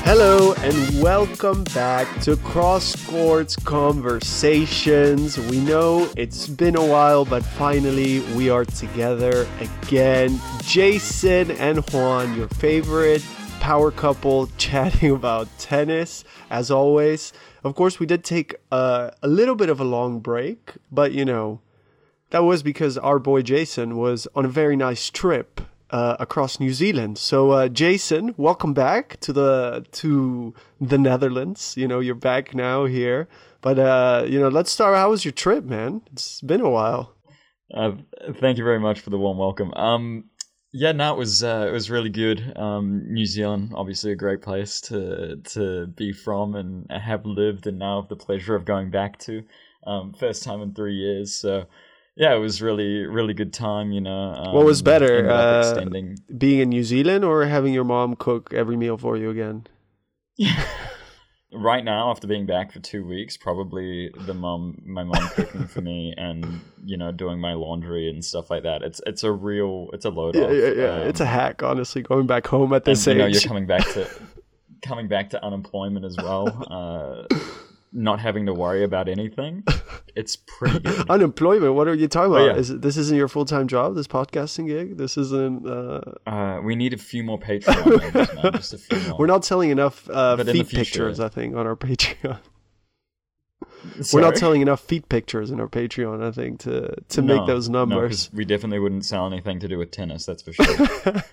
Hello and welcome back to Cross Courts Conversations. We know it's been a while, but finally we are together again. Jason and Juan, your favorite power couple, chatting about tennis, as always. Of course, we did take a little bit of a long break, but you know, that was because our boy Jason was on a very nice trip across New Zealand. So Jason, welcome back to the Netherlands. You know, you're back now here. But let's start. How was your trip, man? It's been a while. Thank you very much for the warm welcome. It was really good. New Zealand, obviously a great place to be from and have lived, and now have the pleasure of going back to. First time in 3 years, so. Yeah, it was really, really good time, you know. What was better, being in New Zealand or having your mom cook every meal for you again? Right now, after being back for 2 weeks, probably my mom cooking for me and, you know, doing my laundry and stuff like that. It's a load off. Yeah. It's a hack, honestly, going back home at this age. You know, you're coming back to unemployment as well. Not having to worry about anything. It's pretty good. Unemployment? What are you talking about? Yeah. This isn't your full-time job, this podcasting gig? This isn't... we need a few more Patreon members, man. Just a few more. We're not selling enough feet pictures, I think, on our Patreon. Sorry? We're not selling enough feet pictures in our Patreon, I think, to make those numbers. No, because we definitely wouldn't sell anything to do with tennis, that's for sure.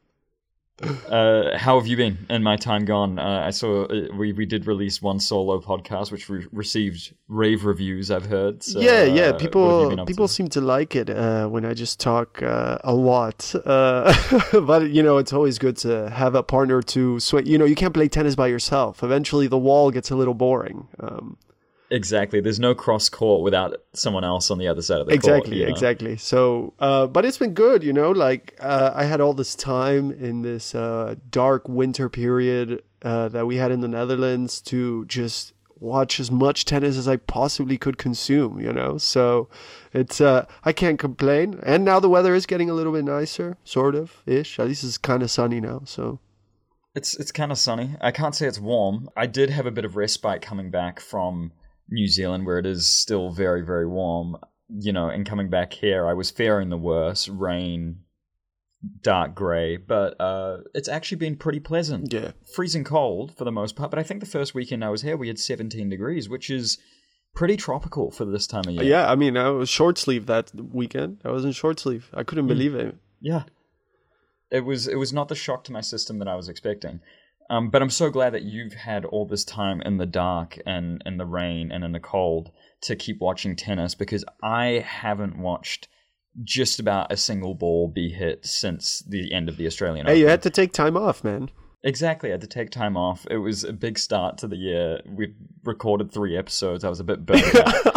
How have you been in my time gone? I saw we did release one solo podcast which received rave reviews, I've heard. So, yeah. People seem to like it when I just talk a lot. But you know, it's always good to have a partner to swing. You know, you can't play tennis by yourself. Eventually, the wall gets a little boring. Exactly. There's no cross court without someone else on the other side of the court. Exactly. So, but it's been good, you know, like I had all this time in this dark winter period that we had in the Netherlands to just watch as much tennis as I possibly could consume, you know. So it's I can't complain. And now the weather is getting a little bit nicer, sort of ish. At least it's kind of sunny now. So it's kind of sunny. I can't say it's warm. I did have a bit of respite coming back from New Zealand, where it is still very, very warm, you know, and coming back here, I was faring the worst. Rain, dark grey, but it's actually been pretty pleasant. Yeah. Freezing cold for the most part, but I think the first weekend I was here, we had 17 degrees, which is pretty tropical for this time of year. Yeah, I mean, I was short sleeve that weekend. I was in short sleeve. I couldn't believe it. Yeah. It was not the shock to my system that I was expecting. But I'm so glad that you've had all this time in the dark and in the rain and in the cold to keep watching tennis, because I haven't watched just about a single ball be hit since the end of the Australian Open. Hey, you had to take time off, man. Exactly, I had to take time off. It was a big start to the year. We recorded 3 episodes. I was a bit burnt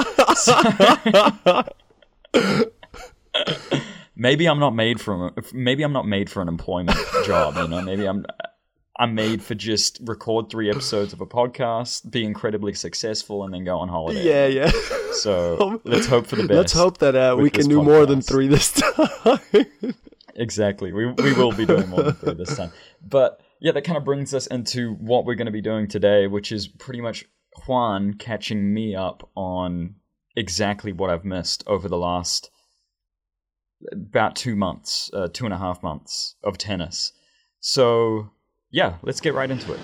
out. Maybe I'm not made for an employment job, you know. Maybe I'm made for just record 3 episodes of a podcast, be incredibly successful, and then go on holiday. Yeah. So let's hope for the best. Let's hope that we can do more than 3 this time. Exactly. We will be doing more than 3 this time. But yeah, that kind of brings us into what we're going to be doing today, which is pretty much Juan catching me up on exactly what I've missed over the last about 2 months, 2.5 months of tennis. So yeah, let's get right into it.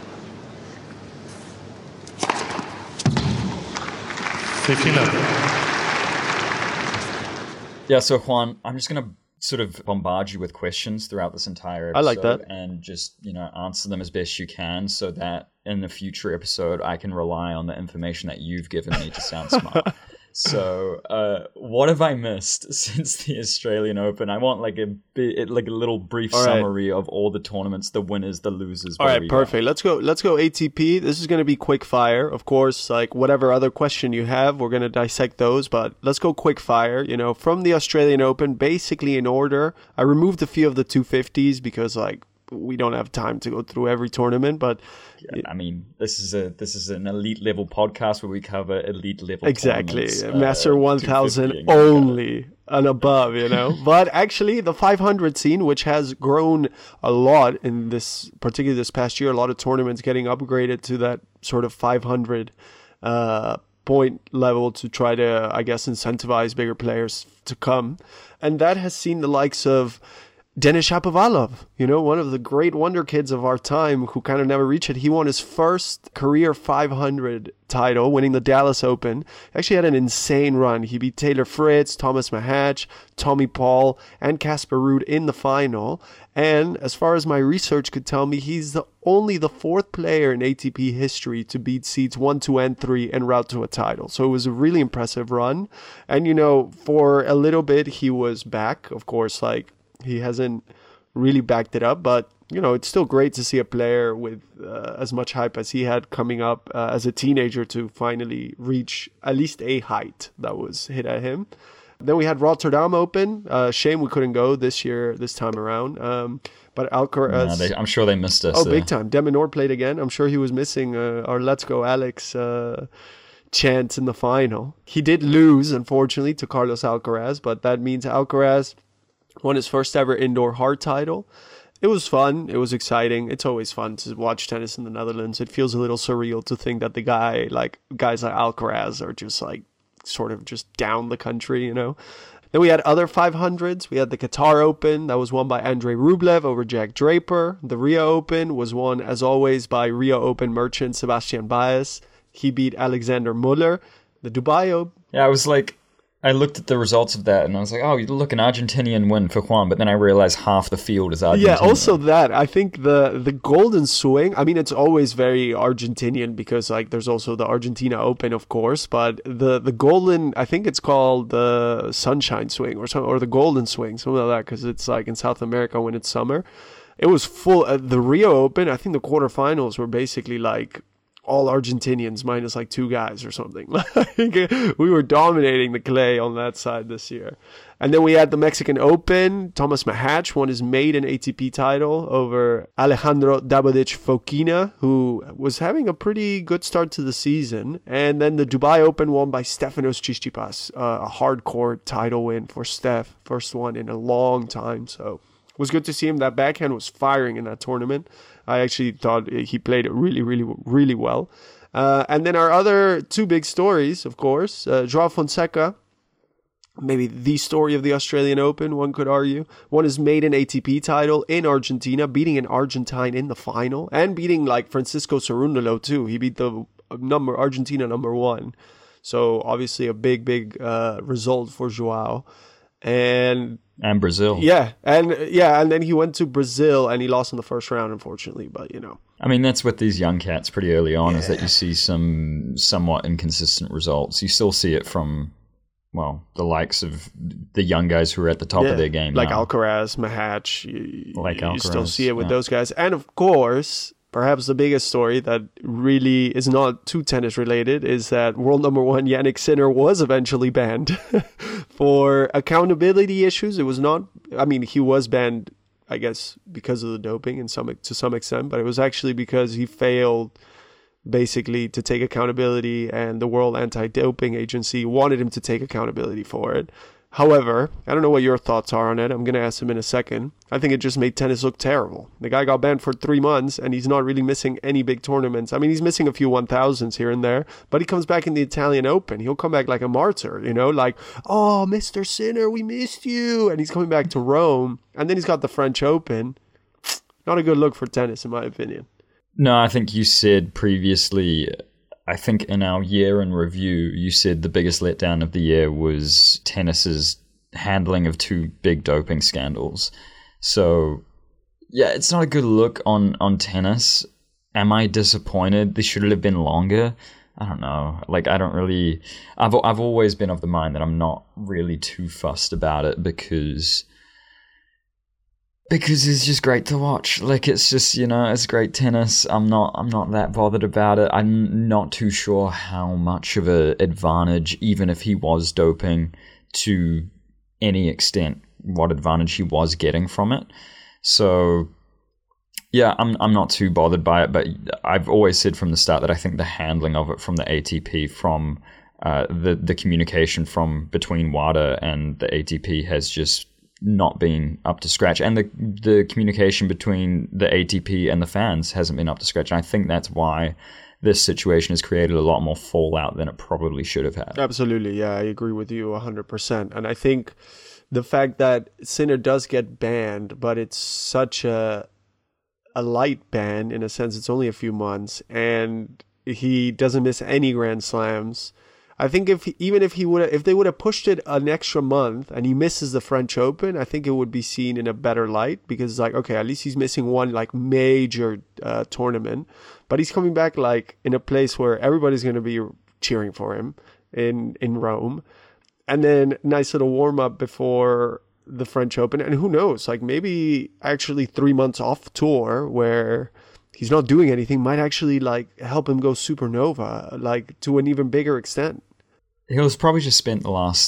Yeah, so Juan, I'm just going to sort of bombard you with questions throughout this entire episode. I like that. And just, you know, answer them as best you can so that in a future episode I can rely on the information that you've given me to sound smart. So, what have I missed since the Australian Open? I want like a little brief summary of all the tournaments, the winners, the losers. All right, perfect. Let's go ATP. This is going to be quick fire. Of course, like whatever other question you have, we're going to dissect those, but let's go quick fire. You know, from the Australian Open, basically in order. I removed a few of the 250s because like we don't have time to go through every tournament, but I mean, this is an elite level podcast where we cover elite level exactly tournaments, Master 1000 only and above, But actually, the 500 scene, which has grown a lot in particularly this past year, a lot of tournaments getting upgraded to that sort of 500 point level to try to, I guess, incentivize bigger players to come, and that has seen the likes of Denis Shapovalov, one of the great wonder kids of our time who kind of never reached it. He won his first career 500 title, winning the Dallas Open. Actually had an insane run. He beat Taylor Fritz, Thomas Mahatch, Tommy Paul, and Casper Ruud in the final. And as far as my research could tell me, he's only the fourth player in ATP history to beat seeds 1, 2, and 3 en route to a title. So it was a really impressive run. And, for a little bit, he was back. Of course, he hasn't really backed it up, but it's still great to see a player with as much hype as he had coming up as a teenager to finally reach at least a height that was hit at him. Then we had Rotterdam Open. Shame we couldn't go this time around. But Alcaraz... I'm sure they missed us. Oh, big time. De Minaur played again. I'm sure he was missing our Let's Go Alex chant in the final. He did lose, unfortunately, to Carlos Alcaraz, but that means Alcaraz won his first ever indoor hard title. It was fun. It was exciting. It's always fun to watch tennis in the Netherlands. It feels a little surreal to think that guys like Alcaraz are just sort of just down the country, Then we had other 500s. We had the Qatar Open that was won by Andrei Rublev over Jack Draper. The Rio Open was won, as always, by Rio Open merchant Sebastian Baez. He beat Alexander Muller. The Dubai Open. Yeah, I looked at the results of that and I was like, oh, look, an Argentinian win for Juan, but then I realized half the field is Argentinian. Yeah, also that. I think the golden swing, I mean, it's always very Argentinian because there's also the Argentina Open, of course, but the golden, I think it's called the sunshine swing or the golden swing, something like that, because it's in South America when it's summer. It was full. The Rio Open, I think the quarterfinals were basically all Argentinians minus 2 guys or something. We were dominating the clay on that side this year. And then we had the Mexican Open. Thomas Mahatch won his maiden ATP title over Alejandro Davidovich Fokina, who was having a pretty good start to the season. And then the Dubai Open won by Stefanos Tsitsipas, a hardcore title win for Steph, first one in a long time. So it was good to see him. That backhand was firing in that tournament. I actually thought he played it really, really, really well. And then our other 2 big stories, of course, Joao Fonseca, maybe the story of the Australian Open, one could argue, won his maiden ATP title in Argentina, beating an Argentine in the final, and beating Francisco Cerundolo too. He beat the Argentina number 1. So obviously a big, big result for Joao. And Brazil. And then he went to Brazil and he lost in the first round, unfortunately, but I mean, that's with these young cats pretty early on, is that you see some somewhat inconsistent results. You still see it from, the likes of the young guys who are at the top of their game now. Alcaraz, Mahatch, you still see it with those guys. And of course, perhaps the biggest story that really is not too tennis related is that world number 1 Jannik Sinner was eventually banned for accountability issues. It was not, he was banned, I guess, because of the doping to some extent, but it was actually because he failed basically to take accountability and the World Anti-Doping Agency wanted him to take accountability for it. However, I don't know what your thoughts are on it. I'm going to ask him in a second. I think it just made tennis look terrible. The guy got banned for 3 months, and he's not really missing any big tournaments. I mean, he's missing a few 1000s here and there, but he comes back in the Italian Open. He'll come back like a martyr, oh, Mr. Sinner, we missed you. And he's coming back to Rome, and then he's got the French Open. Not a good look for tennis, in my opinion. No, I think you said previously... I think in our year in review, you said the biggest letdown of the year was tennis's handling of 2 big doping scandals. So, yeah, it's not a good look on tennis. Am I disappointed? This should have been longer. I don't know. I've always been of the mind that I'm not really too fussed about it because it's just great to watch. It's just, it's great tennis. I'm not that bothered about it. I'm not too sure how much of an advantage, even if he was doping to any extent, what advantage he was getting from it. So Yeah, I'm not too bothered by it, but I've always said from the start that I think the handling of it from the ATP, from the communication from between WADA and the ATP has just not been up to scratch, and the communication between the ATP and the fans hasn't been up to scratch. And I think that's why this situation has created a lot more fallout than it probably should have had. Absolutely, yeah, I agree with you 100%. And I think the fact that Sinner does get banned, but it's such a light ban, in a sense, it's only a few months, and he doesn't miss any Grand Slams. I think if they would have pushed it an extra month and he misses the French Open, I think it would be seen in a better light, because it's like, okay, at least he's missing one like major tournament, but he's coming back like in a place where everybody's going to be cheering for him in Rome, and then nice little warm up before the French Open, and who knows, like maybe actually 3 months off tour where he's not doing anything might actually like help him go supernova, like to an even bigger extent. He'll probably spend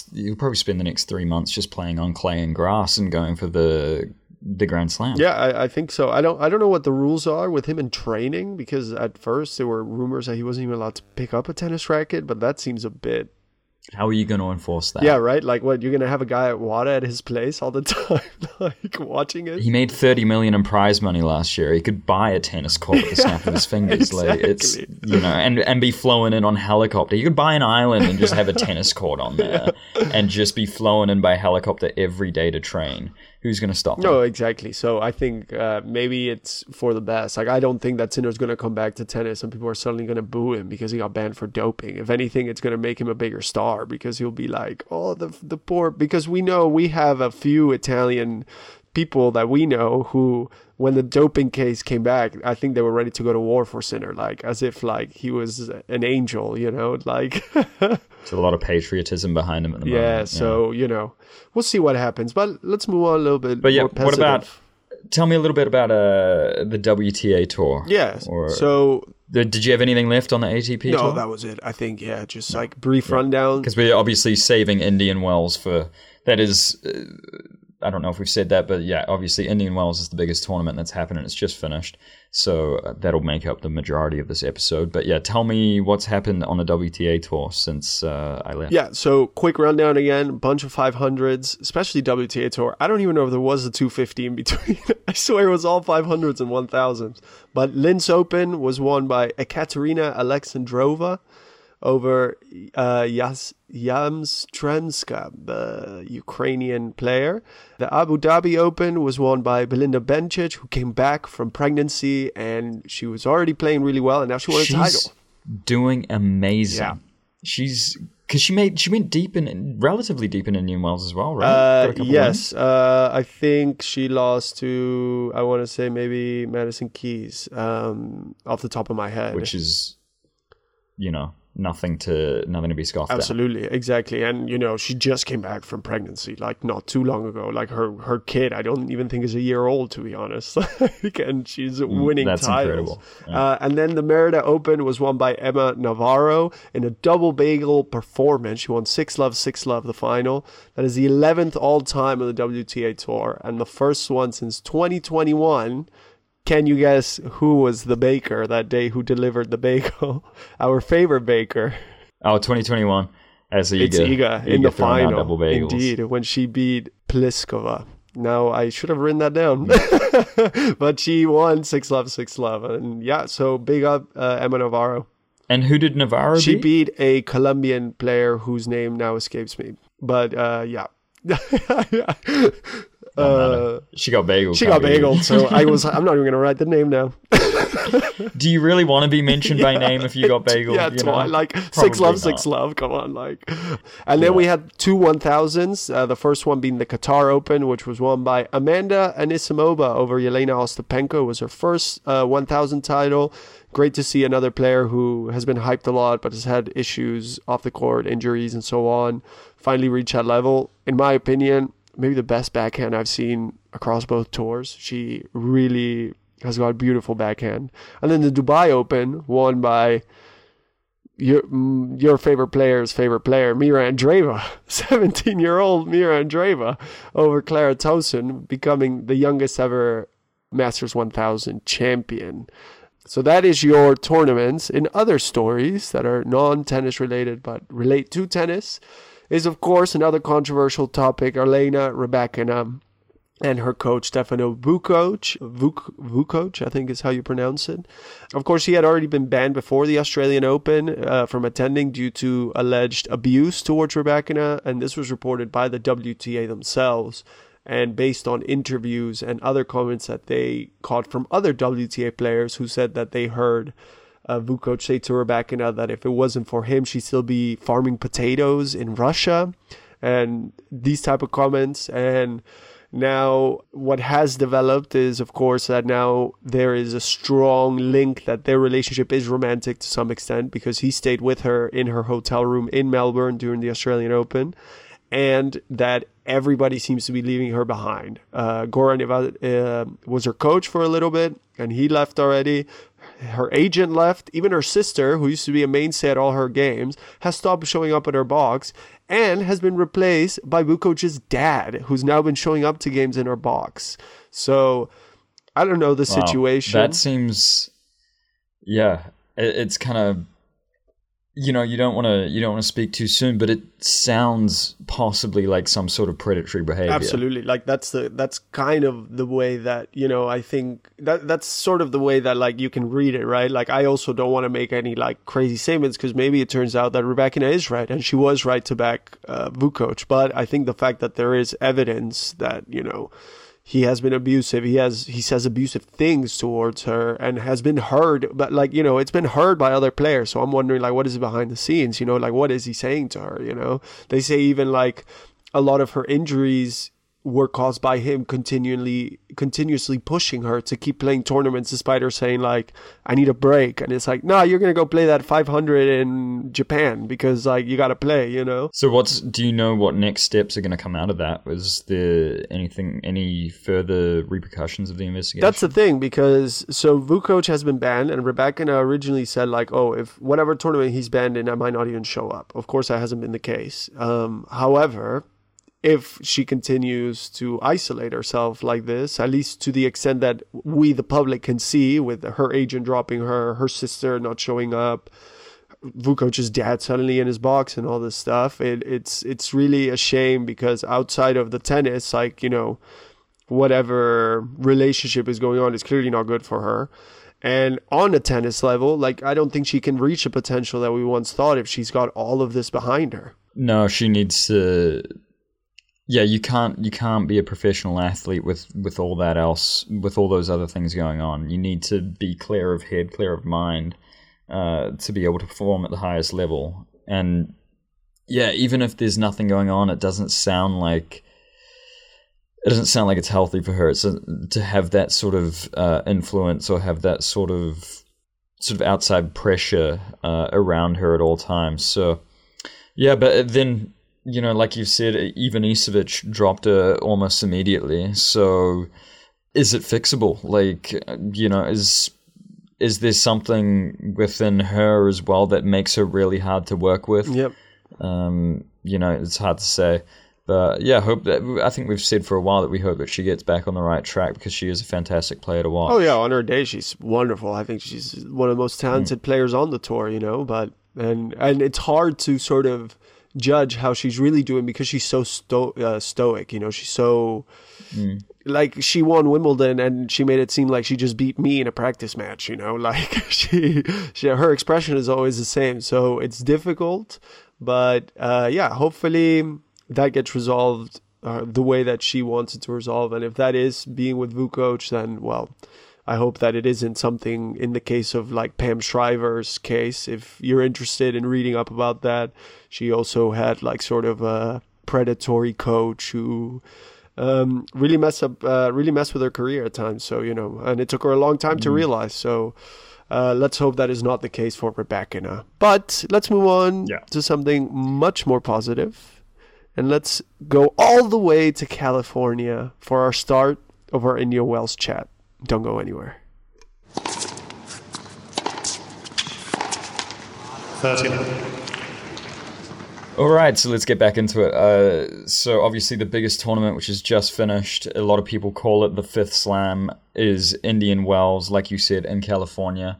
the next 3 months just playing on clay and grass and going for the Grand Slam. Yeah, I think so. I don't know what the rules are with him in training, because at first there were rumors that he wasn't even allowed to pick up a tennis racket, but that seems a bit... How are you going to enforce that? Yeah, right? Like, what, you're going to have a guy at WADA at his place all the time, like, watching it? He made $30 million in prize money last year. He could buy a tennis court with the snap of his fingers. Exactly. Like, it's, and be flown in on helicopter. You could buy an island and just have a tennis court on there and just be flown in by helicopter every day to train. Who's going to stop him? No, exactly. So I think maybe it's for the best. Like, I don't think that Sinner's going to come back to tennis and people are suddenly going to boo him because he got banned for doping. If anything, it's going to make him a bigger star, because he'll be like, oh, the poor... Because we have a few Italian people that we know who, when the doping case came back, I think they were ready to go to war for Sinner, like as if like he was an angel, like... There's a lot of patriotism behind him at the moment. Yeah, so, we'll see what happens. But let's move on a little bit. But yeah, what about... Tell me a little bit about the WTA tour. Yeah, did you have anything left on the ATP tour? No, that was it. I think, just like brief rundown. Because we're obviously saving Indian Wells for... That is... I don't know if we've said that, but yeah, obviously Indian Wells is the biggest tournament that's happened, and it's just finished. So that'll make up the majority of this episode. But yeah, tell me what's happened on the WTA tour since I left. Yeah, so quick rundown again, bunch of 500s, especially WTA tour. I don't even know if there was a 250 in between. I swear it was all 500s and 1000s. But Linz Open was won by Ekaterina Alexandrova over Yamstrenska, the Ukrainian player. The Abu Dhabi Open was won by Belinda Bencic, who came back from pregnancy, and she was already playing really well, and now she won a title. Doing amazing. Yeah. Because she went relatively deep in Indian Wells as well, right? Yes. I think she lost to, I want to say maybe Madison Keys, off the top of my head. Which is, nothing to be scoffed at. Absolutely, exactly. And she just came back from pregnancy like not too long ago. Like her kid, I don't even think is a year old, to be honest. And she's winning that's titles. Incredible. Yeah. And then the Merida Open was won by Emma Navarro in a double bagel performance. She won 6-love the final. That is the 11th all time of the WTA tour and the first one since 2021. Can you guess who was the baker that day who delivered the bagel? Our favorite baker. Oh, 2021. It's Iga in the final. Indeed, when she beat Pliskova. Now, I should have written that down. But she won 6-love. And yeah, so big up Emma Navarro. And who did Navarro beat? She beat a Colombian player whose name now escapes me. But yeah. She got bageled. So I'm not even going to write the name now. Do you really want to be mentioned by name if you got bageled? Yeah, like 6-love, come on, like. And then we had two 1000s. The first one being the Qatar Open, which was won by Amanda Anisimova over Yelena Ostapenko. It was her first 1000 title. Great to see another player who has been hyped a lot but has had issues off the court, injuries and so on, finally reach that level. In my opinion, maybe the best backhand I've seen across both tours. She really has got a beautiful backhand. And then the Dubai Open, won by your favorite player's favorite player, Mira Andreeva, 17-year-old Mira Andreeva, over Clara Towson, becoming the youngest ever Masters 1000 champion. So that is your tournaments. In other stories that are non-tennis related but relate to tennis is, of course, another controversial topic, Elena Rybakina and her coach, Stefano Vukoc. Vukoc, I think is how you pronounce it. Of course, he had already been banned before the Australian Open from attending due to alleged abuse towards Rybakina, and this was reported by the WTA themselves. And based on interviews and other comments that they caught from other WTA players who said that they heard Vukoc say to Rybakina that if it wasn't for him, she'd still be farming potatoes in Russia, and these type of comments. And now what has developed is, of course, that now there is a strong link that their relationship is romantic to some extent, because he stayed with her in her hotel room in Melbourne during the Australian Open, and that everybody seems to be leaving her behind. Goran was her coach for a little bit, and he left already. Her agent left. Even her sister, who used to be a mainstay at all her games, has stopped showing up at her box and has been replaced by Vukoc's dad, who's now been showing up to games in her box. So, I don't know the situation. That seems... Yeah, it's kind of... You don't want to speak too soon, but it sounds possibly like some sort of predatory behavior. Absolutely. Like that's kind of the way that, I think that's sort of the way that like you can read it, right? Like I also don't want to make any like crazy statements, because maybe it turns out that Rybakina is right and she was right to back Vukoc. But I think the fact that there is evidence that, he has been abusive. He says abusive things towards her and has been heard, but like, it's been heard by other players. So I'm wondering, like, what is behind the scenes? Like, what is he saying to her? They say even like a lot of her injuries were caused by him continuously pushing her to keep playing tournaments, despite her saying like, I need a break. And it's like, no, you're going to go play that 500 in Japan because like you got to play, So do you know what next steps are going to come out of that? Was there any further repercussions of the investigation? That's the thing, because so Vukoc has been banned, and Rybakina originally said like, oh, if whatever tournament he's banned in, I might not even show up. Of course, that hasn't been the case. However, if she continues to isolate herself like this, at least to the extent that we, the public, can see, with her agent dropping her sister not showing up, Vukoc's dad suddenly in his box and all this stuff, it's really a shame, because outside of the tennis, like, whatever relationship is going on is clearly not good for her. And on a tennis level, like, I don't think she can reach the potential that we once thought if she's got all of this behind her. No, she needs to... Yeah, you can't be a professional athlete with all that else, with all those other things going on. You need to be clear of head, clear of mind, to be able to perform at the highest level. And yeah, even if there's nothing going on, it doesn't sound like it's healthy for her. To have that sort of influence, or have that sort of outside pressure around her at all times. So yeah, but then, like you said, Ivanisevic dropped her almost immediately. So is it fixable? Like, is there something within her as well that makes her really hard to work with? Yep. It's hard to say. But yeah, I think we've said for a while that we hope that she gets back on the right track, because she is a fantastic player to watch. Oh yeah, on her day she's wonderful. I think she's one of the most talented players on the tour, but and it's hard to sort of judge how she's really doing, because she's so stoic. She's so like, she won Wimbledon and she made it seem like she just beat me in a practice match. Like she her expression is always the same. So it's difficult, but hopefully that gets resolved the way that she wants it to resolve. And if that is being with Vukoc, then well, I hope that it isn't something in the case of like Pam Shriver's case. If you're interested in reading up about that, she also had like sort of a predatory coach who really messed with her career at times. So, and it took her a long time to realize. So let's hope that is not the case for Rybakina. But let's move on to something much more positive. And let's go all the way to California for our start of our Indian Wells chat. Don't go anywhere. 30. All right, so let's get back into it. So obviously the biggest tournament, which is just finished, a lot of people call it the fifth slam, is Indian Wells, like you said, in California.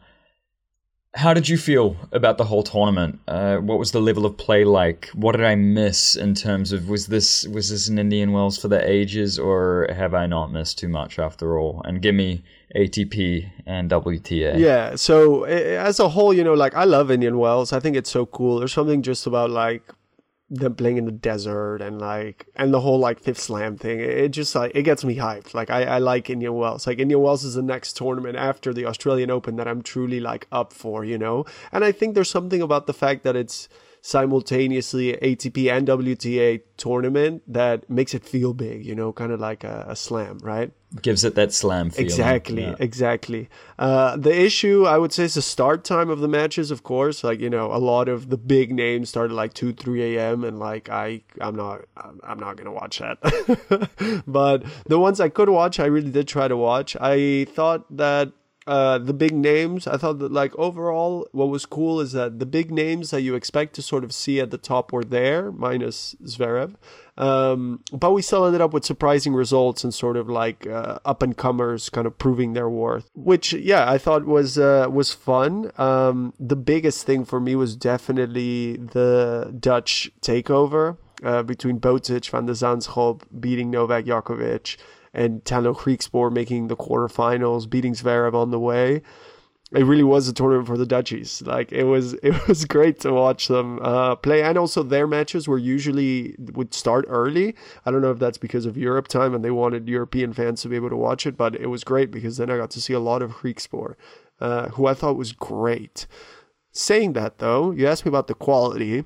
How did you feel about the whole tournament? What was the level of play like? What did I miss in terms of, was this an Indian Wells for the ages, or have I not missed too much after all? And give me ATP and WTA. Yeah, so as a whole, like I love Indian Wells. I think it's so cool. There's something just about like them playing in the desert and the whole like fifth slam thing. It just like, it gets me hyped. Like I like Indian Wells. Like Indian Wells is the next tournament after the Australian Open that I'm truly like up for, And I think there's something about the fact that it's simultaneously ATP and WTA tournament that makes it feel big, kind of like a slam, right? Gives it that slam feeling. Exactly. The issue, I would say, is the start time of the matches, of course. Like, a lot of the big names started like 2, 3 a.m. and like I'm not going to watch that. But the ones I could watch, I really did try to watch. I thought that the big names, I thought that like overall what was cool is that the big names that you expect to sort of see at the top were there, minus Zverev. But we still ended up with surprising results and sort of like up and comers kind of proving their worth, which yeah, I thought was fun. The biggest thing for me was definitely the Dutch takeover between Botic, Van de Zandschulp beating Novak Djokovic, and Tano Griekspoor making the quarterfinals, beating Zverev on the way. It really was a tournament for the Dutchies. Like it was great to watch them play, and also their matches would start early. I don't know if that's because of Europe time and they wanted European fans to be able to watch it, but it was great because then I got to see a lot of Griekspoor, who I thought was great. Saying that though, you asked me about the quality.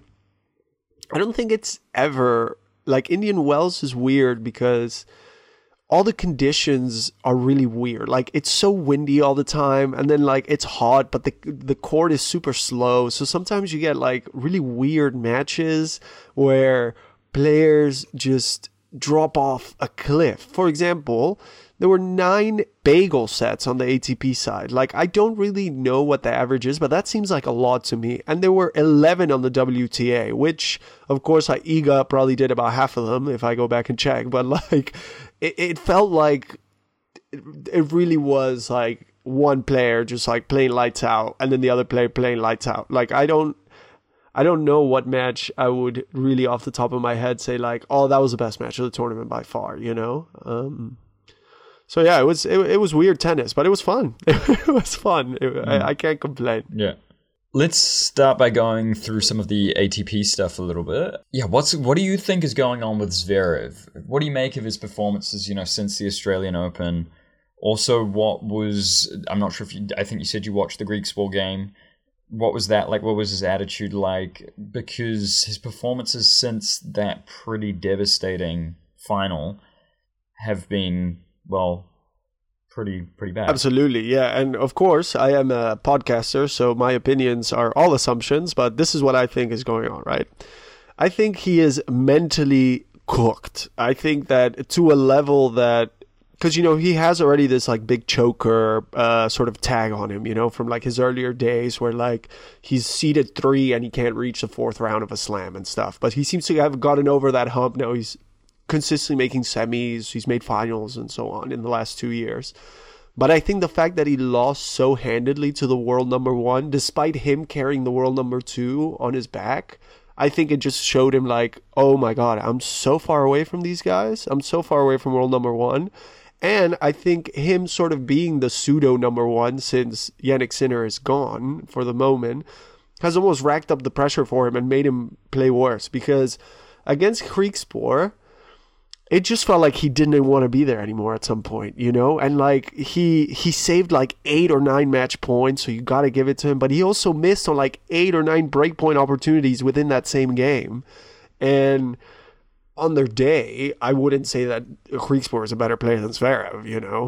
I don't think it's ever like Indian Wells is weird because all the conditions are really weird. Like it's so windy all the time, and then like it's hot, but the court is super slow. So sometimes you get like really weird matches where players just drop off a cliff. For example, there were 9 bagel sets on the ATP side. Like I don't really know what the average is, but that seems like a lot to me. And there were 11 on the WTA, which of course Iga probably did about half of them if I go back and check. But like it felt like it really was like one player just like playing lights out and then the other player playing lights out. Like I don't know what match I would really off the top of my head say like, oh, that was the best match of the tournament by far, So yeah, it was weird tennis, but it was fun. It was fun. I can't complain. Yeah. Let's start by going through some of the ATP stuff a little bit. Yeah, what do you think is going on with Zverev? What do you make of his performances, since the Australian Open? Also, I'm not sure I think you said you watched the Griekspoor game. What was that like? What was his attitude like? Because his performances since that pretty devastating final have been, well, pretty bad. Absolutely, yeah. And of course, I am a podcaster, so my opinions are all assumptions, but this is what I think is going on, right? I think he is mentally cooked. I think that to a level that, because, he has already this like big choker sort of tag on him, from like his earlier days where like he's seeded 3 and he can't reach the 4th round of a slam and stuff. But he seems to have gotten over that hump. Now he's consistently making semis, he's made finals and so on in the last 2 years. But I think the fact that he lost so handedly to the world number 1, despite him carrying the world number 2 on his back, I think it just showed him like, oh my God, I'm so far away from these guys. I'm so far away from world number 1. And I think him sort of being the pseudo number 1 since Jannik Sinner is gone for the moment has almost racked up the pressure for him and made him play worse, because against Griekspoor, it just felt like he didn't want to be there anymore at some point, and like he saved like 8 or 9 match points, so you got to give it to him, but he also missed on like 8 or 9 breakpoint opportunities within that same game. And on their day, I wouldn't say that Griekspoor is a better player than Zverev,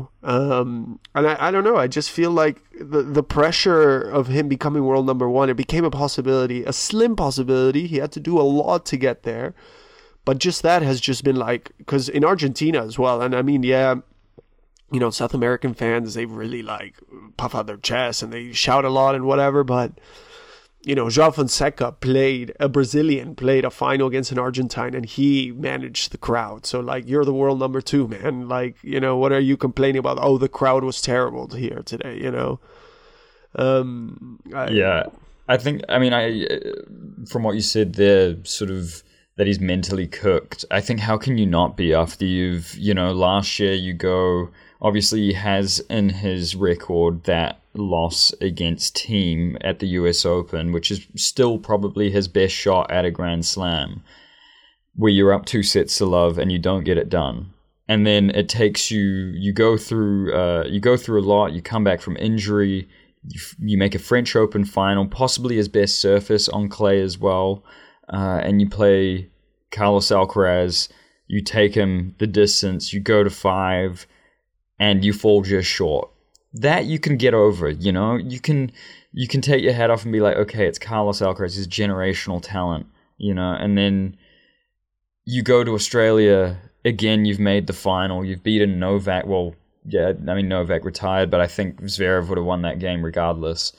and I don't know, I just feel like the pressure of him becoming world number 1, it became a possibility, a slim possibility. He had to do a lot to get there. But just that has just been like, because in Argentina as well, and I mean, yeah, South American fans, they really like puff out their chests and they shout a lot and whatever, but João Fonseca a Brazilian played a final against an Argentine, and he managed the crowd. So, like, you're the world number 2, man. Like, what are you complaining about? Oh, the crowd was terrible here today, I think, from what you said there, sort of, that he's mentally cooked. I think how can you not be after you've, last year you go, obviously he has in his record that loss against Thiem at the US Open, which is still probably his best shot at a Grand Slam, where you're up 2 sets to love and you don't get it done. And then it takes you go through a lot, you come back from injury, you make a French Open final, possibly his best surface on clay as well, and you play Carlos Alcaraz, you take him the distance, you go to 5, and you fall just short. That you can get over, you can take your head off and be like, okay, it's Carlos Alcaraz, he's generational talent, and then you go to Australia, again, you've made the final, you've beaten Novak, Novak retired, but I think Zverev would have won that game regardless.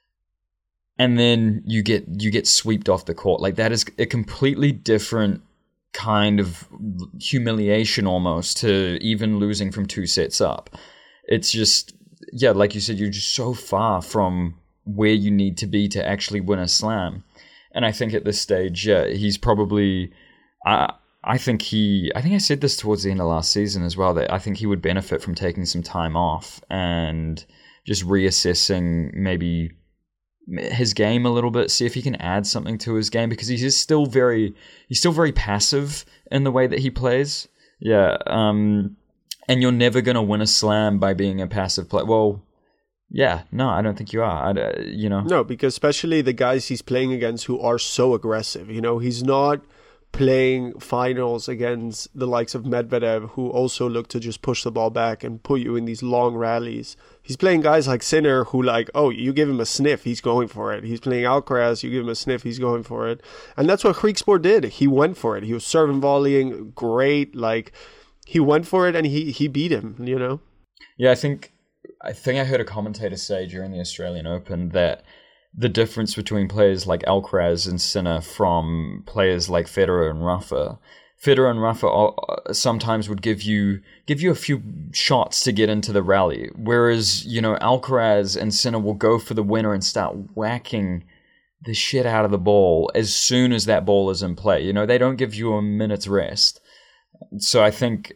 And then you get swept off the court. Like, that is a completely different kind of humiliation almost to even losing from 2 sets up. It's just, like you said, you're just so far from where you need to be to actually win a slam. And I think at this stage, he's probably, I think I said this towards the end of last season as well, that I think he would benefit from taking some time off and just reassessing maybe his game a little bit, see if he can add something to his game, because he's still very passive in the way that he plays. And you're never going to win a slam by being a passive player. Well, no, I don't think you are. No, because especially the guys he's playing against who are so aggressive. He's not playing finals against the likes of Medvedev, who also look to just push the ball back and put you in these long rallies. He's playing guys like Sinner, who, like, oh, you give him a sniff, he's going for it. He's playing Alcaraz, you give him a sniff, he's going for it. And that's what Griekspoor did. He went for it. He was serving, volleying, great. Like, he went for it and he beat him, Yeah, I think I heard a commentator say during the Australian Open that the difference between players like Alcaraz and Sinner from players like Federer and Rafa. Federer and Rafa sometimes would give you a few shots to get into the rally, whereas, Alcaraz and Sinner will go for the winner and start whacking the shit out of the ball as soon as that ball is in play. They don't give you a minute's rest. So I think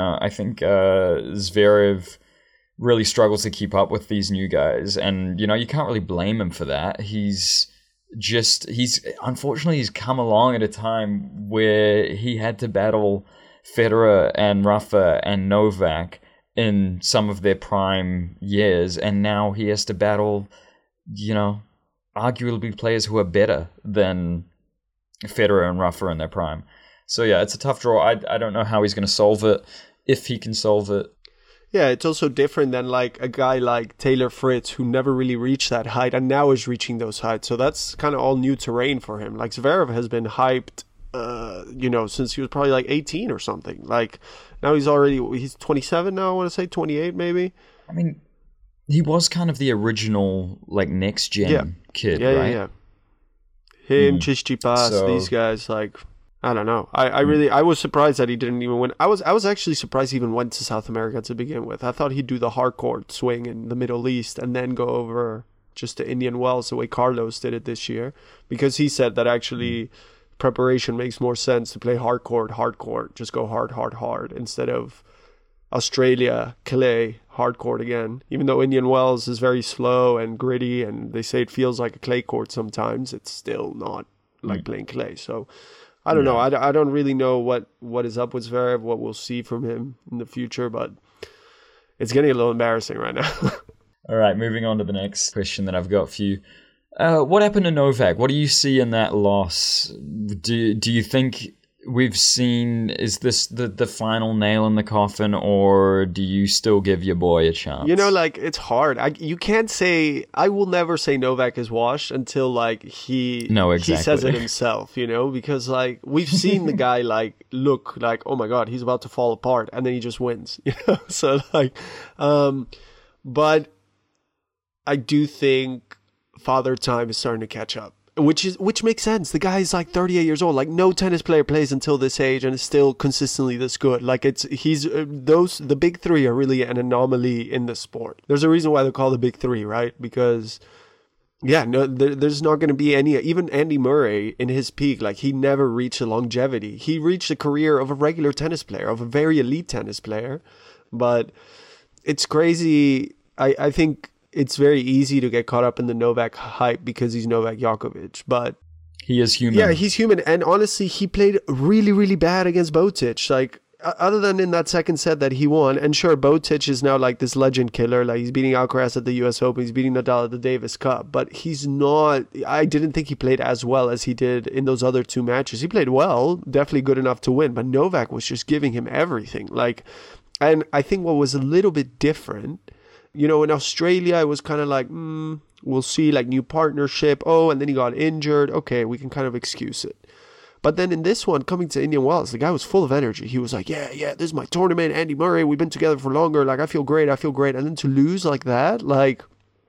Zverev really struggles to keep up with these new guys, and you can't really blame him for that. He's unfortunately come along at a time where he had to battle Federer and Rafa and Novak in some of their prime years, and now he has to battle arguably players who are better than Federer and Rafa in their prime. So it's a tough draw. I don't know how he's going to solve it, if he can solve it. Yeah, it's also different than like a guy like Taylor Fritz, who never really reached that height and now is reaching those heights. So that's kind of all new terrain for him. Like, Zverev has been hyped, since he was probably like 18 or something. Like, now he's 27 now, I want to say 28 maybe. I mean, he was kind of the original like next gen kid, right? Yeah. Him, Tsitsipas, these guys, like, I don't know. I was surprised that he didn't even win. I was actually surprised he even went to South America to begin with. I thought he'd do the hardcourt swing in the Middle East and then go over just to Indian Wells the way Carlos did it this year, because he said that actually preparation makes more sense to play hardcourt, just go hard, instead of Australia, clay, hardcourt again. Even though Indian Wells is very slow and gritty and they say it feels like a clay court sometimes, it's still not like playing clay. So I don't know. I don't really know what is up with Zverev, what we'll see from him in the future, but it's getting a little embarrassing right now. All right, moving on to the next question that I've got for you. What happened to Novak? What do you see in that loss? Do you think we've seen, is this the final nail in the coffin, or do you still give your boy a chance? It's hard. You can't say, I will never say Novak is washed until he says it himself, because we've seen the guy look like, oh my God, he's about to fall apart, and then he just wins, So but I do think father time is starting to catch up. Which makes sense. The guy is like 38 years old. Like no tennis player plays until this age and is still consistently this good. Like the big three are really an anomaly in the sport. There's a reason why they're called the big three, right? Because there's not going to be any. Even Andy Murray in his peak, like he never reached the longevity. He reached the career of a regular tennis player, of a very elite tennis player. But it's crazy. I think it's very easy to get caught up in the Novak hype because he's Novak Djokovic, but he is human. Yeah, he's human. And honestly, he played really, really bad against Botic. Like, other than in that second set that he won, and sure, Botic is now like this legend killer. Like, he's beating Alcaraz at the US Open, he's beating Nadal at the Davis Cup, but he's not, I didn't think he played as well as he did in those other two matches. He played well, definitely good enough to win, but Novak was just giving him everything. Like, and I think what was a little bit different, you know, in Australia, it was kind of like, we'll see, like, new partnership. Oh, and then he got injured. Okay, we can kind of excuse it. But then in this one, coming to Indian Wells, the guy was full of energy. He was like, yeah, this is my tournament. Andy Murray, we've been together for longer. Like, I feel great. And then to lose like that, like,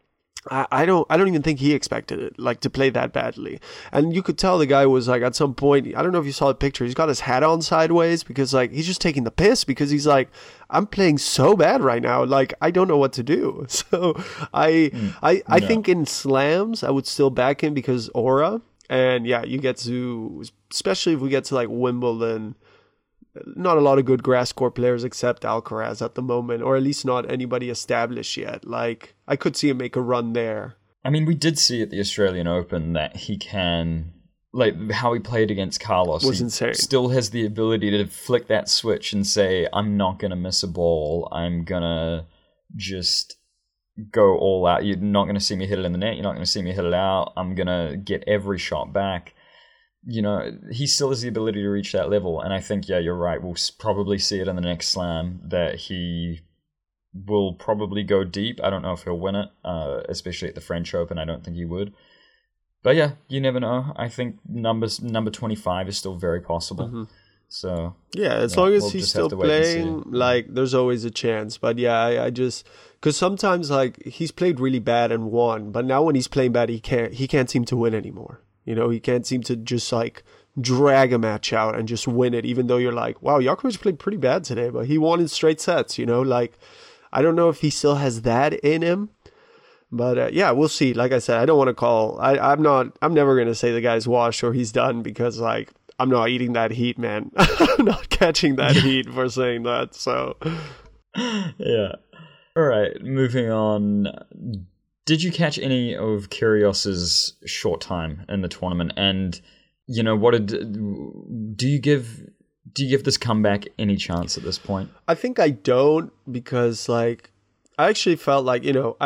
I don't even think he expected it, like, to play that badly. And you could tell the guy was like, at some point, I don't know if you saw the picture, he's got his hat on sideways because, like, he's just taking the piss because he's like, I'm playing so bad right now, like, I don't know what to do. So I think in slams I would still back him because aura, and yeah, you get to, especially if we get to like Wimbledon, not a lot of good grass court players except Alcaraz at the moment, or at least not anybody established yet. Like, I could see him make a run there. I mean, we did see at the Australian Open that he can, like, how he played against Carlos was insane. Still has the ability to flick that switch and say, I'm not going to miss a ball. I'm going to just go all out. You're not going to see me hit it in the net. You're not going to see me hit it out. I'm going to get every shot back. You know, he still has the ability to reach that level. And I think, yeah, you're right. We'll probably see it in the next slam that he will probably go deep. I don't know if he'll win it, especially at the French Open. I don't think he would. But yeah, you never know. I think number 25 is still very possible. Mm-hmm. So yeah, as long as he's still playing, like, there's always a chance. But yeah, I just, because sometimes, like, he's played really bad and won, but now when he's playing bad, he can't seem to win anymore. You know, he can't seem to just, like, drag a match out and just win it, even though you're like, wow, Djokovic played pretty bad today, but he won in straight sets, you know? Like, I don't know if he still has that in him, but yeah, we'll see. Like I said, I don't want to call, I'm never going to say the guy's washed or he's done because, like, I'm not eating that heat, man. I'm not catching that heat for saying that, so. Yeah. All right, moving on. Did you catch any of Kyrgios's short time in the tournament? And, you know, do you give this comeback any chance at this point? I think I don't, because, like, I actually felt like, you know,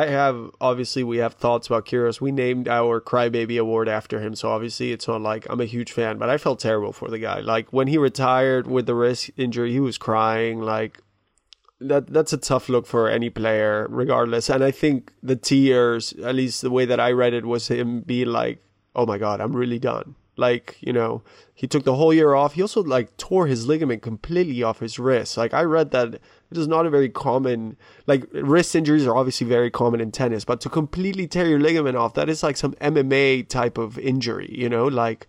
we have thoughts about Kyrgios. We named our Crybaby Award after him, so obviously it's not like I'm a huge fan, but I felt terrible for the guy. Like, when he retired with the wrist injury, he was crying, like, that's a tough look for any player, regardless. And I think the tears, at least the way that I read it, was him being like, oh my God, I'm really done. Like, you know, he took the whole year off. He also, like, tore his ligament completely off his wrist. Like, I read that it is not a very common, like, wrist injuries are obviously very common in tennis, but to completely tear your ligament off, that is like some MMA type of injury, you know? Like,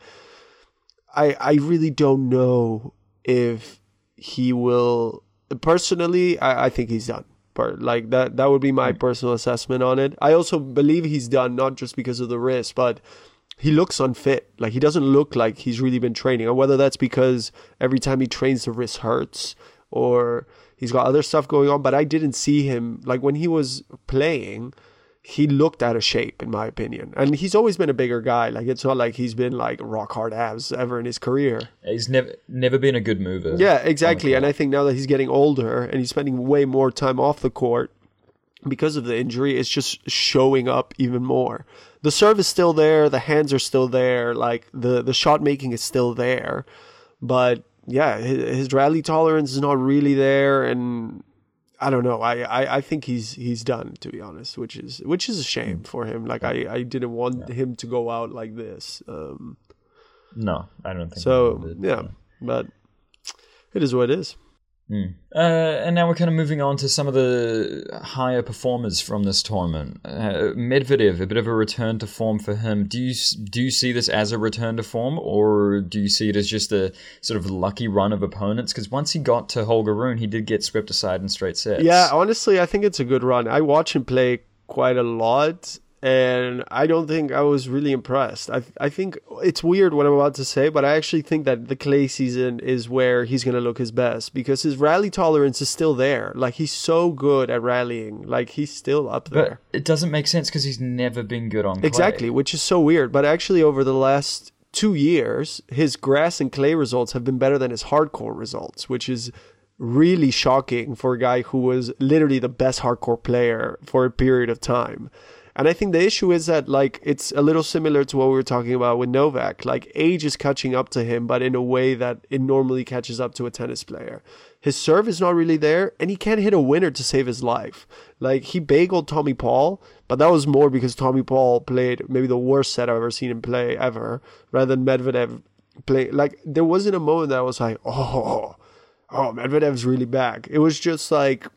I really don't know if he will. Personally, I think he's done. But, like, that would be my personal assessment on it. I also believe he's done, not just because of the wrist, but he looks unfit. Like, he doesn't look like he's really been training. And whether that's because every time he trains, the wrist hurts, or he's got other stuff going on. But I didn't see him, like, when he was playing, he looked out of shape, in my opinion. And he's always been a bigger guy. Like, it's not like he's been, like, rock hard abs ever in his career. He's never been a good mover. Yeah, exactly. And I think now that he's getting older and he's spending way more time off the court because of the injury, it's just showing up even more. The serve is still there. The hands are still there. Like, the shot making is still there. But yeah, his rally tolerance is not really there. And I don't know. I think he's done, to be honest, which is a shame for him. Like, I didn't want him to go out like this. No, I don't think so. Yeah, but it is what it is. And now we're kind of moving on to some of the higher performers from this tournament. Medvedev, a bit of a return to form for him. Do you see this as a return to form, or do you see it as just a sort of lucky run of opponents? Because once he got to Holger Rune, he did get swept aside in straight sets. Yeah, honestly, I think it's a good run. I watch him play quite a lot, and I don't think I was really impressed. I think it's weird what I'm about to say, but I actually think that the clay season is where he's going to look his best because his rally tolerance is still there. Like, he's so good at rallying. Like, he's still up there. But it doesn't make sense because he's never been good on clay. Exactly, which is so weird. But actually, over the last 2 years, his grass and clay results have been better than his hardcore results, which is really shocking for a guy who was literally the best hardcore player for a period of time. And I think the issue is that, like, it's a little similar to what we were talking about with Novak. Like, age is catching up to him, but in a way that it normally catches up to a tennis player. His serve is not really there, and he can't hit a winner to save his life. Like, he bageled Tommy Paul, but that was more because Tommy Paul played maybe the worst set I've ever seen him play ever, rather than Medvedev play. Like, there wasn't a moment that I was like, oh, Medvedev's really back. It was just like,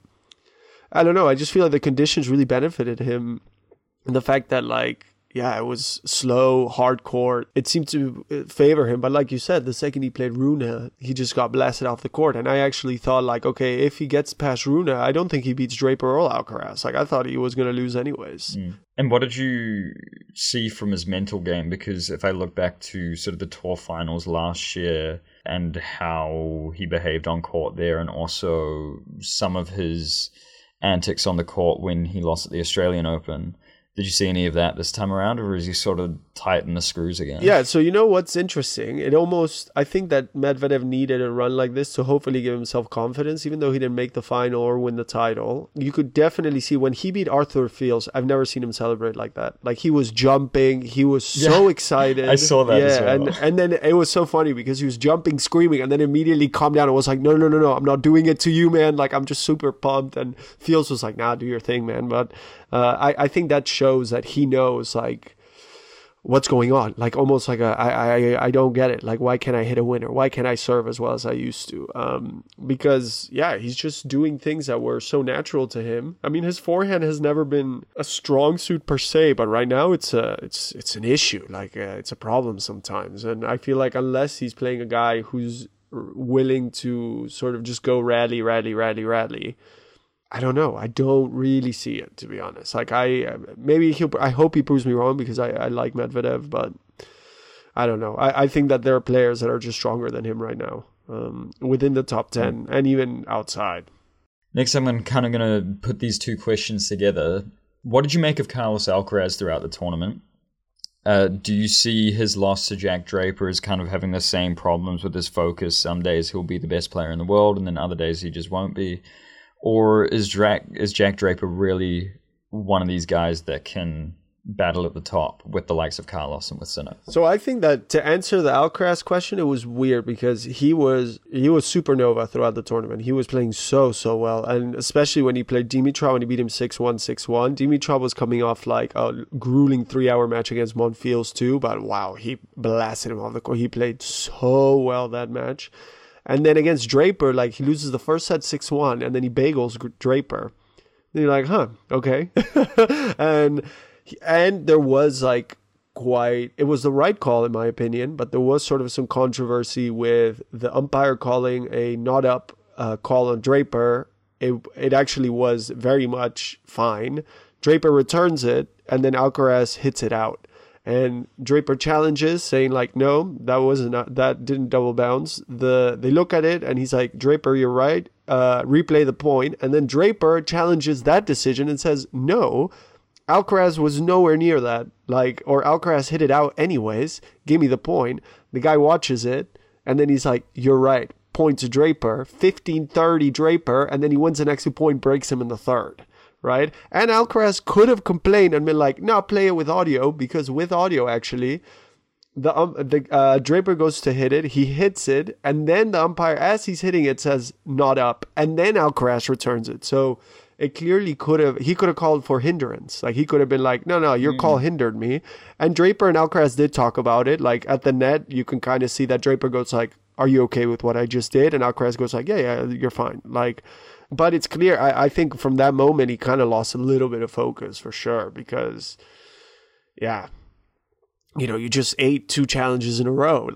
I don't know, I just feel like the conditions really benefited him. And the fact that, like, yeah, it was slow, hardcore, it seemed to favor him. But like you said, the second he played Rune, he just got blasted off the court. And I actually thought, like, okay, if he gets past Rune, I don't think he beats Draper or Alcaraz. Like, I thought he was going to lose anyways. And what did you see from his mental game? Because if I look back to sort of the tour finals last year and how he behaved on court there, and also some of his antics on the court when he lost at the Australian Open, did you see any of that this time around, or is he sort of tighten the screws again? Yeah, so you know what's interesting? I think that Medvedev needed a run like this to hopefully give himself confidence, even though he didn't make the final or win the title. You could definitely see when he beat Arthur Fields, I've never seen him celebrate like that. Like, he was jumping, he was so excited. I saw that as well. And then it was so funny because he was jumping, screaming, and then immediately calmed down and was like, no, I'm not doing it to you, man. Like, I'm just super pumped. And Fields was like, nah, do your thing, man. But I think that shows that he knows, like, what's going on. Like, almost like I don't get it. Like, why can't I hit a winner? Why can't I serve as well as I used to? Because, yeah, he's just doing things that were so natural to him. I mean, his forehand has never been a strong suit per se, but right now it's an issue. Like, it's a problem sometimes. And I feel like unless he's playing a guy who's willing to sort of just go rally, I don't know. I don't really see it, to be honest. Like, I hope he proves me wrong because I like Medvedev, but I don't know. I think that there are players that are just stronger than him right now, within the top 10 and even outside. Next, I'm kind of going to put these two questions together. What did you make of Carlos Alcaraz throughout the tournament? Do you see his loss to Jack Draper as kind of having the same problems with his focus? Some days he'll be the best player in the world, and then other days he just won't be. Or is Jack Draper really one of these guys that can battle at the top with the likes of Carlos and with Sinner? So I think that to answer the Alcaraz question, it was weird because he was supernova throughout the tournament. He was playing so well, and especially when he played Dimitrov and he beat him 6-1, 6-1. Dimitrov was coming off like a grueling 3-hour match against Monfils too, but wow, he blasted him off the court. He played so well that match. And then against Draper, like, he loses the first set 6-1, and then he bagels Draper. Then you're like, huh, okay. and there was, like, it was the right call, in my opinion, but there was sort of some controversy with the umpire calling a not up call on Draper. It actually was very much fine. Draper returns it, and then Alcaraz hits it out. And Draper challenges, saying, like, no, that didn't double bounce. They look at it, and he's like, Draper, you're right. Replay the point. And then Draper challenges that decision and says, no, Alcaraz was nowhere near that. Like, or Alcaraz hit it out anyways. Give me the point. The guy watches it, and then he's like, you're right. Point to Draper. 15-30 Draper, and then he wins the next 2 point, breaks him in the third. Right? And Alcaraz could have complained and been like, no, play it with audio, because with audio, actually, the Draper goes to hit it, he hits it, and then the umpire, as he's hitting it, says not up, and then Alcaraz returns it. So it clearly he could have called for hindrance. Like, he could have been like, no, your call hindered me. And Draper and Alcaraz did talk about it. Like, at the net, you can kind of see that Draper goes like, are you okay with what I just did? And Alcaraz goes like, yeah, you're fine. Like, but it's clear. I think from that moment, he kind of lost a little bit of focus for sure because, yeah, you just ate 2 challenges in a row.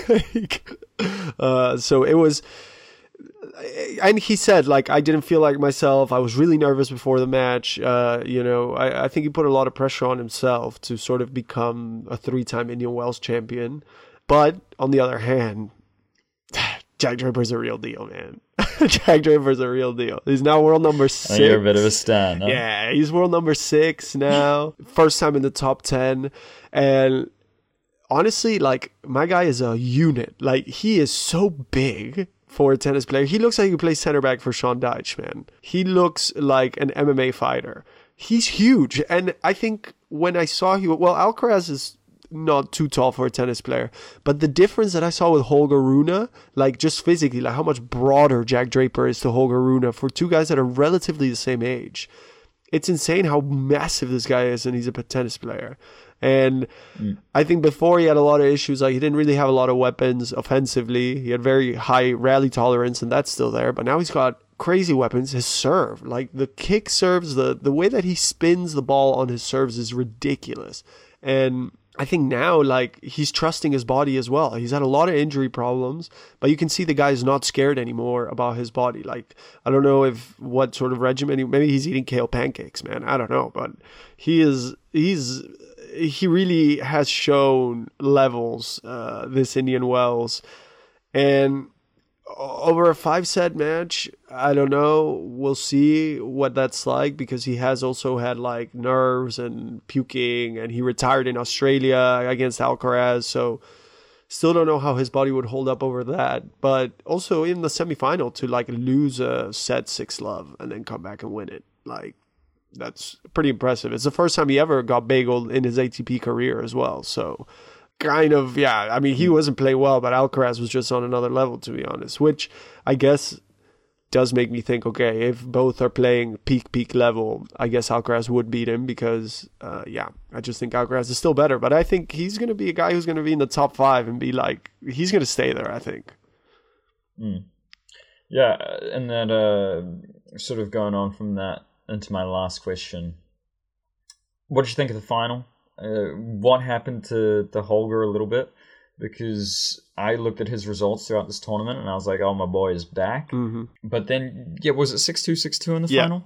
So it was, and he said, like, I didn't feel like myself. I was really nervous before the match. I think he put a lot of pressure on himself to sort of become a 3-time Indian Wells champion. But on the other hand, Jack Draper's a real deal, man. Jack Draper's a real deal. He's now world number 6. You're a bit of a stan, huh? Yeah, he's world number 6 now. First time in the top 10. And honestly, like, my guy is a unit. Like, he is so big for a tennis player. He looks like he could play center back for Sean Dyche, man. He looks like an MMA fighter. He's huge. And I think when I saw Alcaraz is not too tall for a tennis player, but the difference that I saw with Holger Rune, like just physically, like how much broader Jack Draper is to Holger Rune for 2 guys that are relatively the same age. It's insane how massive this guy is, and he's a tennis player. And I think before he had a lot of issues, like he didn't really have a lot of weapons offensively. He had very high rally tolerance, and that's still there. But now he's got crazy weapons. His serve, like the kick serves, the way that he spins the ball on his serves is ridiculous. And I think now, like, he's trusting his body as well. He's had a lot of injury problems, but you can see the guy's not scared anymore about his body. Like, I don't know what sort of regimen, maybe he's eating kale pancakes, man. I don't know, but he really has shown levels, this Indian Wells. And over a 5-set match, I don't know. We'll see what that's like because he has also had like nerves and puking, and he retired in Australia against Alcaraz. So still don't know how his body would hold up over that. But also in the semifinal to like lose a set 6-love and then come back and win it. Like, that's pretty impressive. It's the first time he ever got bageled in his ATP career as well. So kind of, yeah, I mean, he wasn't playing well, but Alcaraz was just on another level, to be honest, which I guess does make me think, okay, if both are playing peak level, I guess Alcaraz would beat him because, I just think Alcaraz is still better. But I think he's going to be a guy who's going to be in the top 5 and be like, he's going to stay there, I think. Yeah, and then sort of going on from that into my last question, what did you think of the final? What happened to Holger a little bit? Because I looked at his results throughout this tournament and I was like, oh, my boy is back. Mm-hmm. But then, was it 6-2, 6-2 in the final?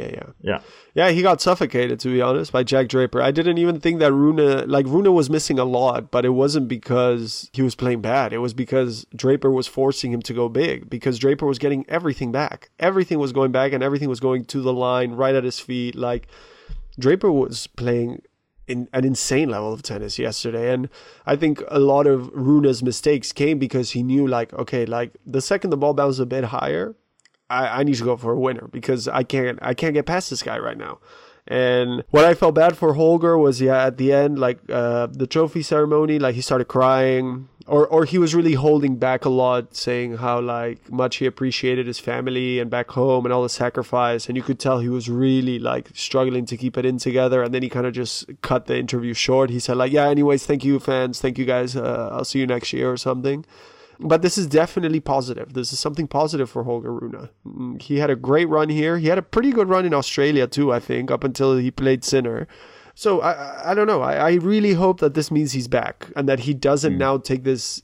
Yeah, he got suffocated, to be honest, by Jack Draper. I didn't even think that Rune was missing a lot, but it wasn't because he was playing bad. It was because Draper was forcing him to go big, because Draper was getting everything back. Everything was going back and everything was going to the line, right at his feet. Like, Draper was playing in an insane level of tennis yesterday, and I think a lot of Rune's mistakes came because he knew, like, okay, like the second the ball bounces a bit higher, I need to go for a winner because I can't get past this guy right now. And what I felt bad for Holger was, at the end, like the trophy ceremony, like he started crying, or he was really holding back a lot, saying how like much he appreciated his family and back home and all the sacrifice. And you could tell he was really like struggling to keep it in together. And then he kind of just cut the interview short. He said like, yeah, anyways, thank you fans. Thank you guys. I'll see you next year or something. But this is definitely positive. This is something positive for Holger Rune. He had a great run here. He had a pretty good run in Australia too, I think, up until he played Sinner. So I don't know. I really hope that this means he's back and that he doesn't now take this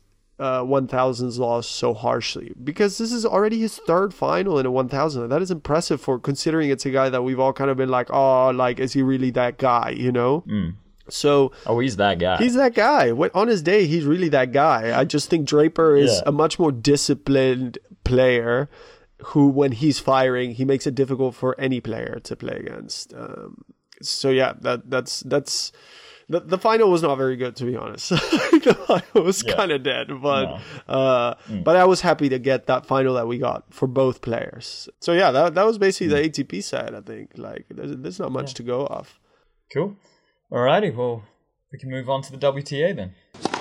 1000s loss so harshly, because this is already his 3rd final in a 1000. That is impressive for considering it's a guy that we've all kind of been like, oh, like, is he really that guy, you know? So, he's that guy. He's that guy. On his day, he's really that guy. I just think Draper is a much more disciplined player who, when he's firing, he makes it difficult for any player to play against. So yeah, that's the final was not very good, to be honest. The final was kind of dead, but but I was happy to get that final that we got for both players. So yeah, that was basically the ATP side. I think like there's not much to go off. Cool. Alrighty, well, we can move on to the WTA then.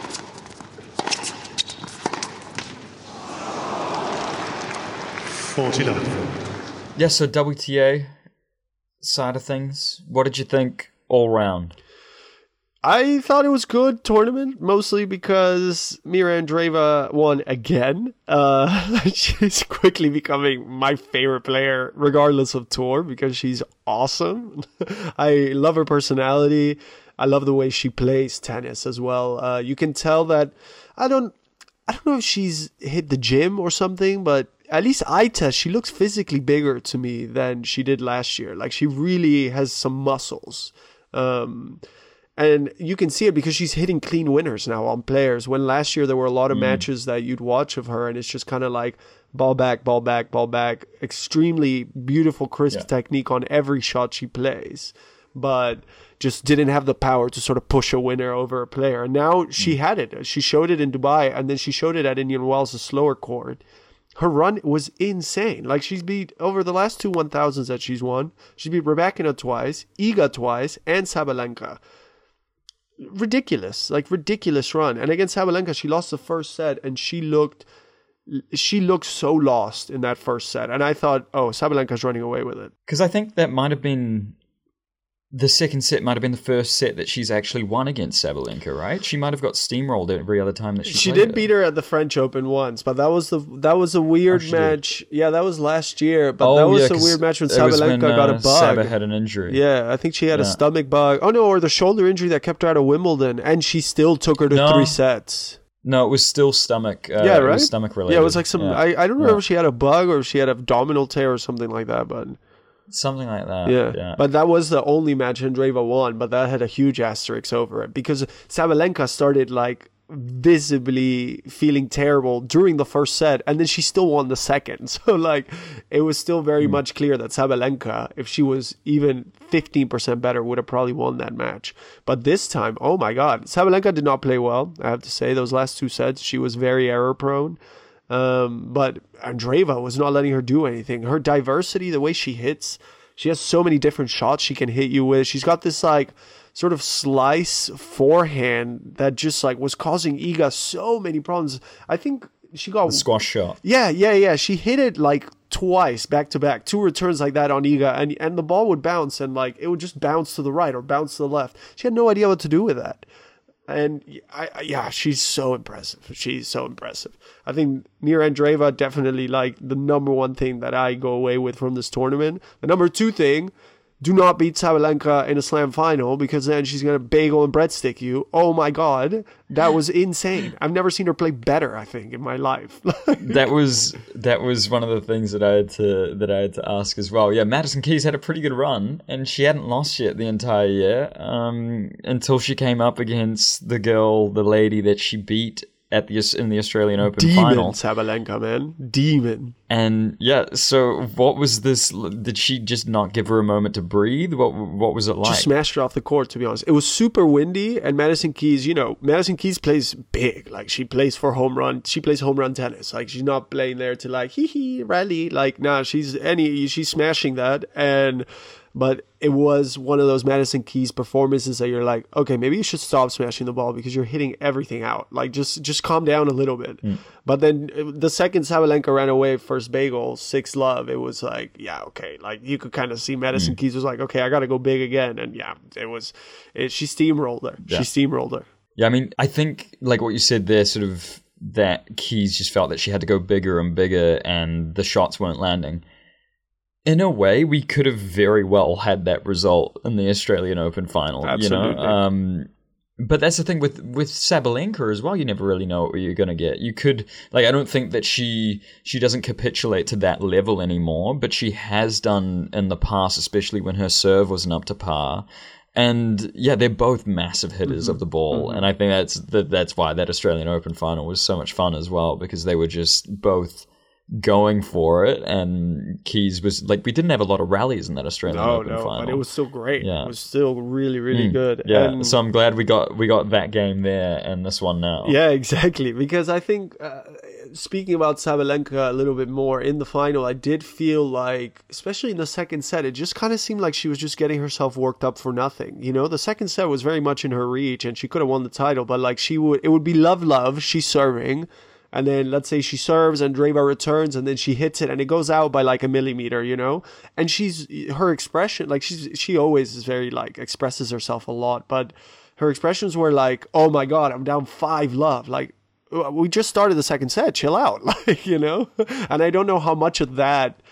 Yeah, so WTA side of things, what did you think all round? I thought it was good tournament, mostly because Mira Andreeva won again. She's quickly becoming my favorite player, regardless of tour, because she's awesome. I love her personality. I love the way she plays tennis as well. You can tell that I don't know if she's hit the gym or something, but at least eye test, she looks physically bigger to me than she did last year. Like, she really has some muscles. And you can see it because she's hitting clean winners now on players. When last year there were a lot of matches that you'd watch of her and it's just kind of like ball back, ball back, ball back. Extremely beautiful, crisp technique on every shot she plays. But just didn't have the power to sort of push a winner over a player. And now she had it. She showed it in Dubai and then she showed it at Indian Wells, a slower court. Her run was insane. Like, she's beat, over the last two 1000s that she's won, she beat Rybakina twice, Iga twice, and Sabalenka. Ridiculous run. And against Sabalenka, she lost the first set and she looked so lost in that first set. And I thought, oh, Sabalenka's running away with it. Because I think that might have been the second set, might have been the first set that she's actually won against Sabalenka, right? She might have got steamrolled every other time that she did beat her at the French Open once, but that was a weird match. Yeah, that was last year, but that was a weird match when Sabalenka got a bug. Saba had an injury. Yeah, I think she had a stomach bug. Oh no, or the shoulder injury that kept her out of Wimbledon, and she still took her to 3 sets. No, it was still stomach. Right? It was stomach related. Yeah, it was like some. I don't remember if she had a bug or if she had abdominal tear or something like that, but. Something like that. Yeah. But that was the only match Andreeva won, but that had a huge asterisk over it because Sabalenka started like visibly feeling terrible during the first set and then she still won the second. So like it was still very much clear that Sabalenka, if she was even 15% better, would have probably won that match. But this time, oh my God, Sabalenka did not play well. I have to say those last 2 sets, she was very error prone. But Andreeva was not letting her do anything. Her diversity, the way she hits, she has so many different shots she can hit you with. She's got this like sort of slice forehand that just like was causing Iga so many problems. I think she got the squash shot. Yeah. She hit it like twice back to back, 2 returns like that on Iga, and the ball would bounce and like it would just bounce to the right or bounce to the left. She had no idea what to do with that. And she's so impressive. She's so impressive. I think Mira Andreeva definitely like the number one thing that I go away with from this tournament. The number 2 thing, do not beat Sabalenka in a slam final because then she's going to bagel and breadstick you. Oh my God. That was insane. I've never seen her play better, I think, in my life. that was one of the things that I had to ask as well. Yeah, Madison Keys had a pretty good run and she hadn't lost yet the entire year until she came up against the lady that she beat in the Australian Open final. Sabalenka, man. Demon. And yeah, so what was this? Did she just not give her a moment to breathe? What was it like? Just smashed her off the court, to be honest. It was super windy, and Madison Keys, Madison Keys plays big. Like, she plays for home run. She plays home run tennis. Like, she's not playing there to like, rally. Like, nah, she's smashing that. But it was one of those Madison Keys performances that you're like, okay, maybe you should stop smashing the ball because you're hitting everything out. Like, just calm down a little bit. But then the second Sabalenka ran away first bagel, 6-love, it was like, yeah, okay. Like, you could kind of see Madison Keys was like, okay, I got to go big again. And yeah, she steamrolled her. Yeah. She steamrolled her. Yeah, I mean, I think like what you said there, sort of that Keys just felt that she had to go bigger and bigger and the shots weren't landing. In a way, we could have very well had that result in the Australian Open final. Absolutely. But that's the thing with Sabalenka as well. You never really know what you're going to get. You could, like, I don't think that she doesn't capitulate to that level anymore, but she has done in the past, especially when her serve wasn't up to par. And yeah, they're both massive hitters of the ball. And I think that's why that Australian Open final was so much fun as well, because they were just both going for it, and Keys was like, we didn't have a lot of rallies in that Australian Open final, but it was still great. Yeah. It was still really, really good. Yeah, and so I'm glad we got that game there and this one now. Yeah, exactly. Because I think speaking about Sabalenka a little bit more in the final, I did feel like, especially in the second set, it just kind of seemed like she was just getting herself worked up for nothing. The second set was very much in her reach, and she could have won the title, but like it would be love. She's serving. And then let's say she serves and Andreeva returns and then she hits it and it goes out by like a millimeter, And her expression, like she always is very like expresses herself a lot, but her expressions were like, oh my God, I'm down 5-love. Like, we just started the second set, chill out. Like, you know? And I don't know how much of that,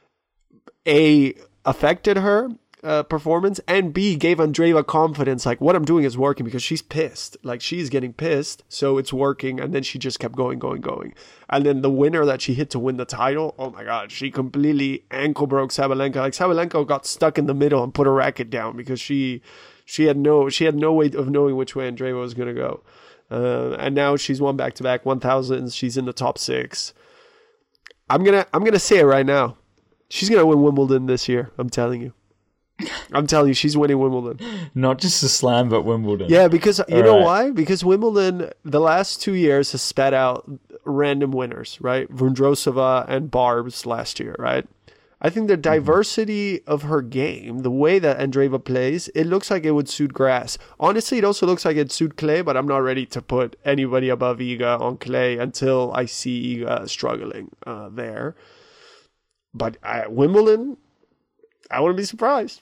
A, affected her performance, and B, gave Andreeva confidence, like, what I'm doing is working, because she's pissed. Like, she's getting pissed, so it's working, and then she just kept going. And then the winner that she hit to win the title, oh my God, she completely ankle broke Sabalenka. Like, Sabalenka got stuck in the middle and put her racket down because she had no way of knowing which way Andreeva was going to go. And now she's won back-to-back 1000s. She's in the top 6. I'm gonna say it right now. She's gonna win Wimbledon this year. I'm telling you, she's winning Wimbledon. Not just a slam, but Wimbledon. Yeah, because you know why? Because Wimbledon, the last 2 years, has spat out random winners, right? Vondrousova and Barbs last year, right? I think the diversity of her game, the way that Andreeva plays, it looks like it would suit grass. Honestly, it also looks like it'd suit clay, but I'm not ready to put anybody above Iga on clay until I see Iga struggling there. But Wimbledon, I wouldn't be surprised.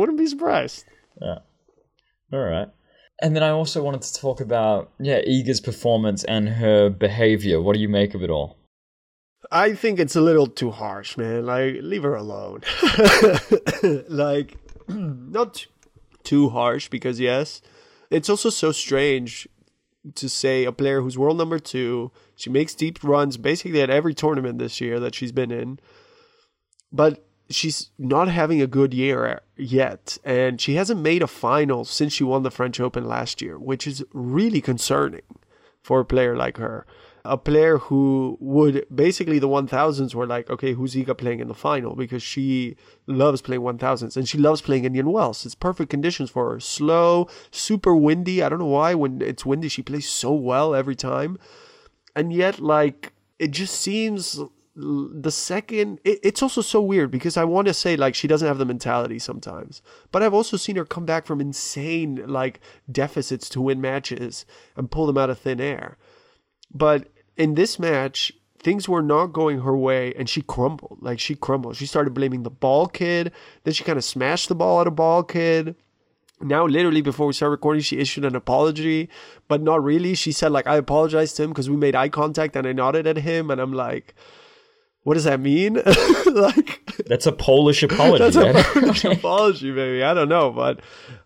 Yeah. All right. And then I also wanted to talk about, Iga's performance and her behavior. What do you make of it all? I think it's a little too harsh, man. Like, leave her alone. Like, not too harsh, because yes, it's also so strange to say a player who's world number 2, she makes deep runs basically at every tournament this year that she's been in, but she's not having a good year yet, and she hasn't made a final since she won the French Open last year, which is really concerning for a player like her. A player who would, basically the 1000s were like, okay, who's Iga playing in the final? Because she loves playing 1000s, and she loves playing Indian Wells. It's perfect conditions for her. Slow, super windy. I don't know why when it's windy she plays so well every time. And yet, like, it just seems the second... It's also so weird, because I want to say, like, she doesn't have the mentality sometimes. But I've also seen her come back from insane, like, deficits to win matches and pull them out of thin air. But in this match, things were not going her way, and she crumbled. Like, she crumbled. She started blaming the ball kid. Then she kind of smashed the ball at a ball kid. Now, literally, before we start recording, she issued an apology, but not really. She said, like, I apologized to him because we made eye contact and I nodded at him. And I'm like, what does that mean? Like, that's a Polish apology. That's a Polish apology, baby. I don't know, but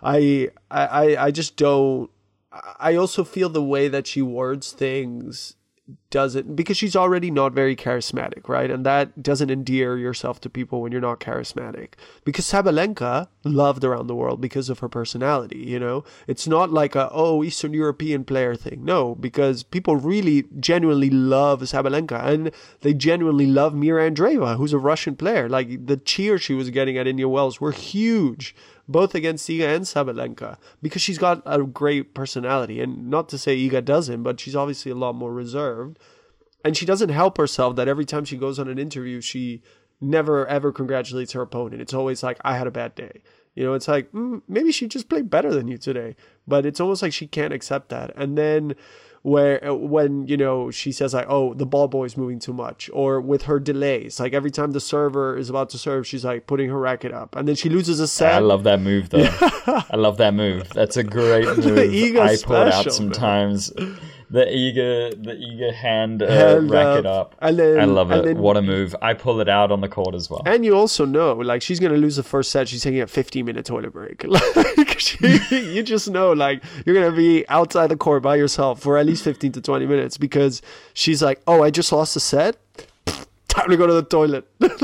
I just don't. I also feel the way that she words things doesn't, because she's already not very charismatic, right? And that doesn't endear yourself to people when you're not charismatic. Because Sabalenka loved around the world because of her personality, you know? It's not like Eastern European player thing. No, because people really genuinely love Sabalenka, and they genuinely love Mira Andreeva, who's a Russian player. Like, the cheers she was getting at Indian Wells were huge, both against Iga and Sabalenka, because she's got a great personality. And not to say Iga doesn't, but she's obviously a lot more reserved. And she doesn't help herself that every time she goes on an interview, she never, ever congratulates her opponent. It's always like, I had a bad day. You know, it's like, maybe she just played better than you today. But it's almost like she can't accept that. And then when, you know, she says like, oh, the ball boy's moving too much, or with her delays, like every time the server is about to serve, she's like putting her racket up, and then she loses a set. I love that move, though. I love that move. That's a great move. I pull it out sometimes. The Iga hand racket up. And then, I love it. What a move. I pull it out on the court as well. And you also know, like, she's going to lose the first set. She's taking a 15-minute toilet break. Like, you just know, like, you're going to be outside the court by yourself for at least 15 to 20 minutes, because she's like, oh, I just lost a set? Time to go to the toilet.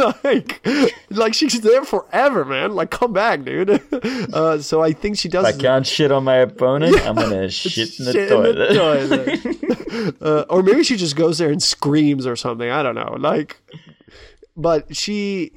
like she's there forever, man. Like, come back, dude. So I think she does. If I can't shit on my opponent, I'm gonna shit in the toilet. Or maybe she just goes there and screams or something. I don't know. Like, but she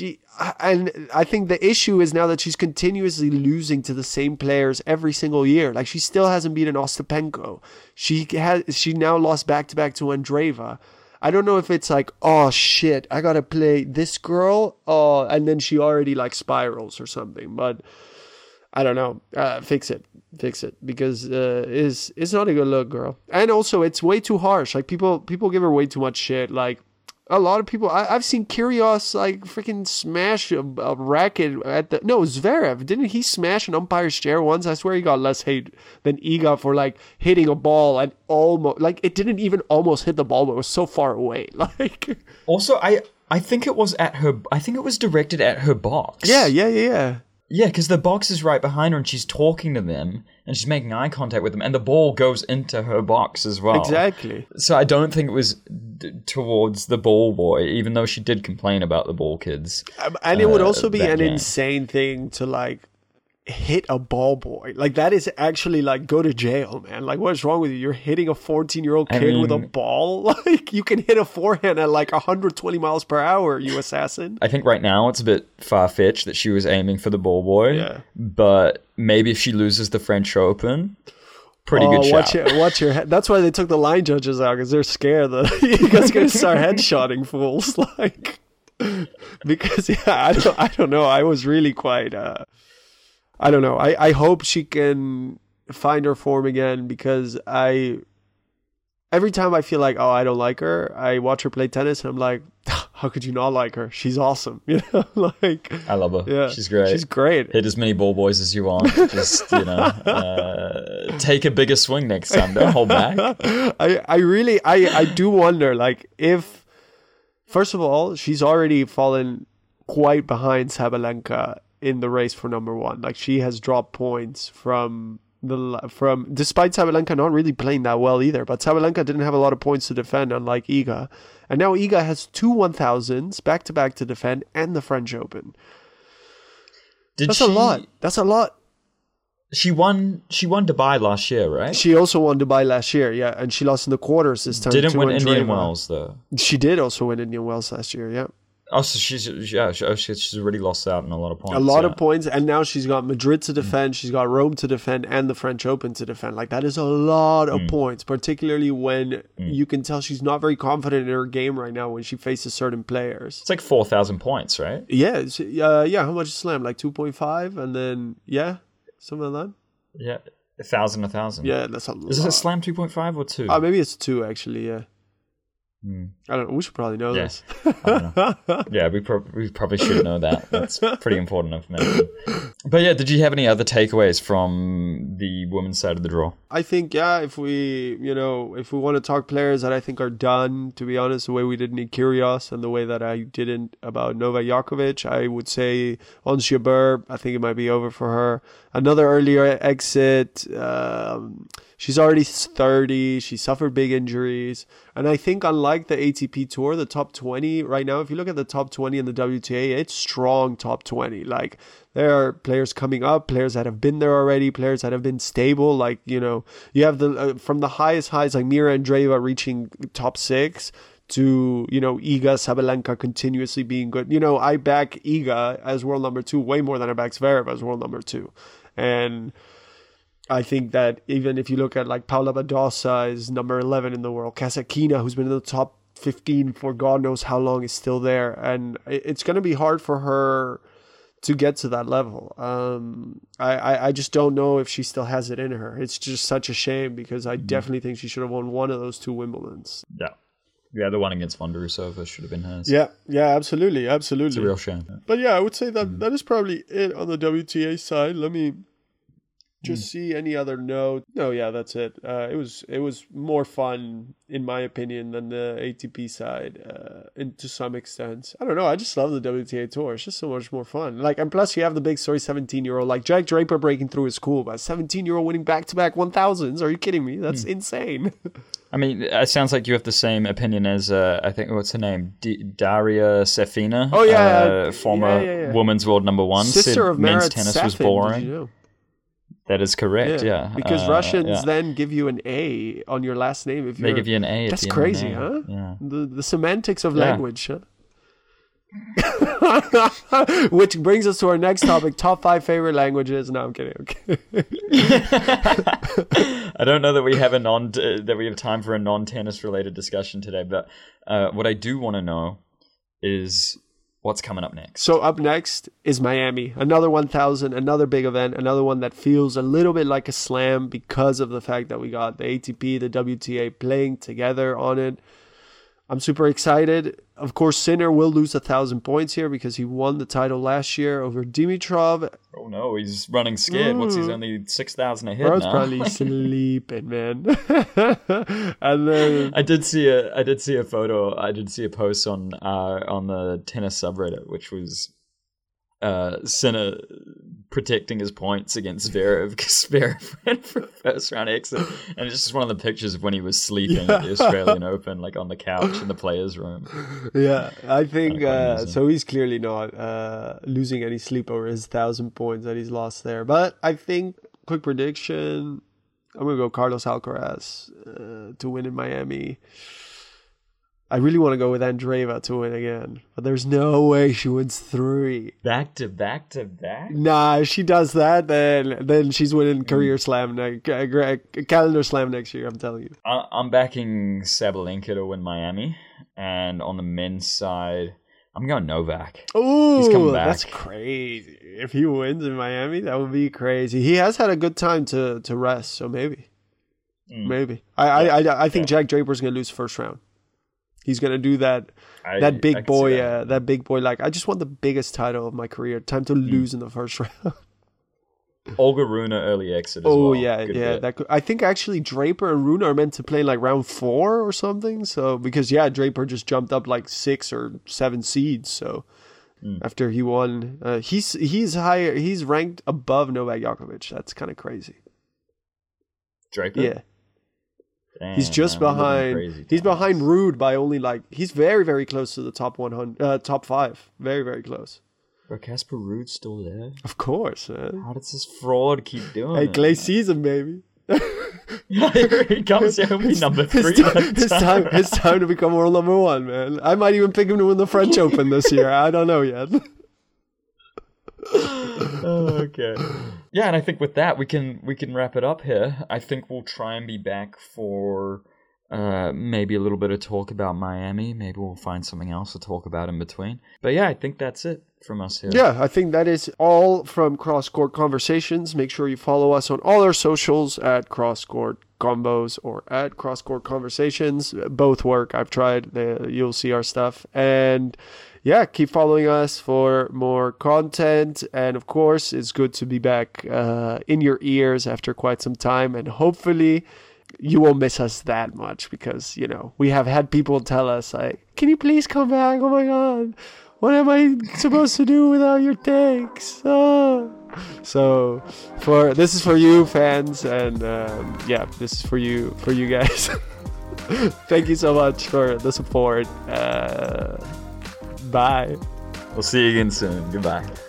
and I think the issue is now that she's continuously losing to the same players every single year. Like, she still hasn't beaten Ostapenko. She now lost back-to-back to Andreeva. I don't know if it's like, oh shit, I gotta play this girl, and then she already like spirals or something. But I don't know. Fix it, because it's not a good look, girl. And also, it's way too harsh. Like, people give her way too much shit. Like, a lot of people. I've seen Kyrgios like freaking smash a racket at the. No, Zverev. Didn't he smash an umpire's chair once? I swear he got less hate than Iga for like hitting a ball and almost like it didn't even almost hit the ball, but it was so far away. Like Also, I think it was at her. I think it was directed at her box. yeah. Yeah, because the box is right behind her and she's talking to them and she's making eye contact with them and the ball goes into her box as well. Exactly. So I don't think it was towards the ball boy, even though she did complain about the ball kids. And it would also be that an game. insane thing to like hit a ball boy. Like that is actually like go to jail, man. Like what is wrong with you? You're hitting a 14-year-old kid with a ball. Like you can hit a forehand at like 120 miles per hour, you assassin. I think right now it's a bit far-fetched that she was aiming for the ball boy. Yeah. But maybe if she loses the French Open, pretty good shot. Watch your head. That's why they took the line judges out, because they're scared that you guys are going to start headshotting fools. Like, because I don't know. I was really quite. I don't know. I hope she can find her form again, because every time I feel like, oh, I don't like her, I watch her play tennis and I'm like, how could you not like her? She's awesome. You know, like I love her. Yeah, She's great. She's great. Hit as many ball boys as you want. Just, take a bigger swing next time. Don't hold back. I do wonder, like, if, first of all, she's already fallen quite behind Sabalenka in the race for number one. Like, she has dropped points from despite Sabalenka not really playing that well either, but Sabalenka didn't have a lot of points to defend, unlike Iga. And now Iga has 2 1000s back-to-back to defend and the French Open. That's a lot. She won Dubai last year, right? She also won Dubai last year, yeah, and she lost in the quarters this time. Didn't win Andreeva. Indian Wells, though. She did also win Indian Wells last year, yeah. Oh, so she's already lost out on a lot of points. A lot of points, and now she's got Madrid to defend, she's got Rome to defend, and the French Open to defend. Like, that is a lot of points, particularly when you can tell she's not very confident in her game right now when she faces certain players. It's like 4,000 points, right? Yeah, how much is Slam? Like 2.5, and then, something like that? Yeah, 1,000. Yeah, that's a lot. Is it a Slam 2.5 or 2? Maybe it's 2, actually, yeah. I don't know. We should probably know this. I don't know. Yeah, we probably should know that. That's pretty important information. But yeah, did you have any other takeaways from the women's side of the draw? I think, if we want to talk players that I think are done, to be honest, the way we did Nick Kyrgios and the way that I didn't about Novak Djokovic, I would say Ons Jabeur, I think it might be over for her. Another earlier exit. She's already 30. She suffered big injuries. And I think unlike the ATP Tour, the top 20 right now, if you look at the top 20 in the WTA, it's strong top 20. Like, there are players coming up, players that have been there already, players that have been stable. Like, you have from the highest highs, like Mira Andreeva reaching top 6 to, Iga, Sabalenka continuously being good. I back Iga as world number 2 way more than I back Zverev as world number 2. And I think that even if you look at like Paula Badosa is number 11 in the world, Kasatkina, who's been in the top 15 for God knows how long, is still there. And it's going to be hard for her to get to that level. I just don't know if she still has it in her. It's just such a shame, because I definitely think she should have won one of those 2 Wimbledons. Yeah, the one against Vondrousova should have been hers. Yeah, absolutely. It's a real shame. But yeah, I would say that is probably it on the WTA side. Let me just see any other note. No, yeah, that's it. It was more fun, in my opinion, than the ATP side, and to some extent. I don't know. I just love the WTA Tour. It's just so much more fun. Like, and plus you have the big story 17-year-old. Like, Jack Draper breaking through is cool, but 17-year-old winning back-to-back 1000s. Are you kidding me? That's insane. I mean, it sounds like you have the same opinion as, I think, what's her name? Daria Safina. Oh, yeah. Former women's world number 1. Sister of men's Marat tennis Safin, was boring. did you know? That is correct, yeah. Because Russians then give you an A on your last name. If they give you an A. That's crazy, huh? Yeah. The semantics of language, huh? Which brings us to our next topic: top 5 favorite languages. No, I'm kidding. Okay. I don't know that we have that we have time for a non-tennis related discussion today, but what I do want to know is what's coming up next. So up next is Miami, another 1000, another big event, another one that feels a little bit like a slam because of the fact that we got the ATP, the WTA playing together on it. I'm super excited. Of course, Sinner will lose 1,000 points here because he won the title last year over Dimitrov. Oh no, he's running scared. What's he's only 6,000 ahead Bro's now? probably sleeping, man. And then I did see a photo. I did see a post on the tennis subreddit, which was Sinner protecting his points against Zverev because Zverev went for first round exit, and it's just one of the pictures of when he was sleeping at the Australian Open, like on the couch in the players' room. Yeah, I think so. He's clearly not losing any sleep over his 1,000 points that he's lost there. But I think, quick prediction, I'm gonna go Carlos Alcaraz to win in Miami. I really want to go with Andreeva to win again, but there's no way she wins 3. Back to back to back? Nah, if she does that, then she's winning calendar slam next year, I'm telling you. I'm backing Sabalenka to win Miami, and on the men's side, I'm going Novak. Oh, that's crazy. If he wins in Miami, that would be crazy. He has had a good time to rest, so maybe. Maybe. I think Jack Draper's going to lose first round. He's gonna do that big boy. Like, I just want the biggest title of my career. Time to lose in the first round. Olga Rune early exit. As well. Yeah. I think actually Draper and Rune are meant to play like round 4 or something. So because Draper just jumped up like 6 or 7 seeds. So after he won, he's higher. He's ranked above Novak Djokovic. That's kind of crazy. Draper. Yeah. Damn, he's just behind. He's behind Ruud by only he's very, very close to the top 100, top 5. Very, very close. But Casper Ruud's still there. Of course, man. How does this fraud keep doing? Hey, Clay season, baby. He comes here and be number 3. His time to become world number 1, man. I might even pick him to win the French Open this year. I don't know yet. Okay. Yeah, and I think with that we can wrap it up here. I think we'll try and be back for maybe a little bit of talk about Miami. Maybe we'll find something else to talk about in between. But yeah, I think that's it from us here. Yeah, I think that is all from Cross Court Conversations. Make sure you follow us on all our socials at Cross Court Combos or at Cross Court Conversations. Both work. I've tried. You'll see our stuff. And yeah, keep following us for more content. And of course, it's good to be back in your ears after quite some time. And hopefully you won't miss us that much because, we have had people tell us, like, can you please come back? Oh my God, what am I supposed to do without your takes? Oh. So this is for you fans. And this is for you guys. Thank you so much for the support. Bye. We'll see you again soon. Goodbye.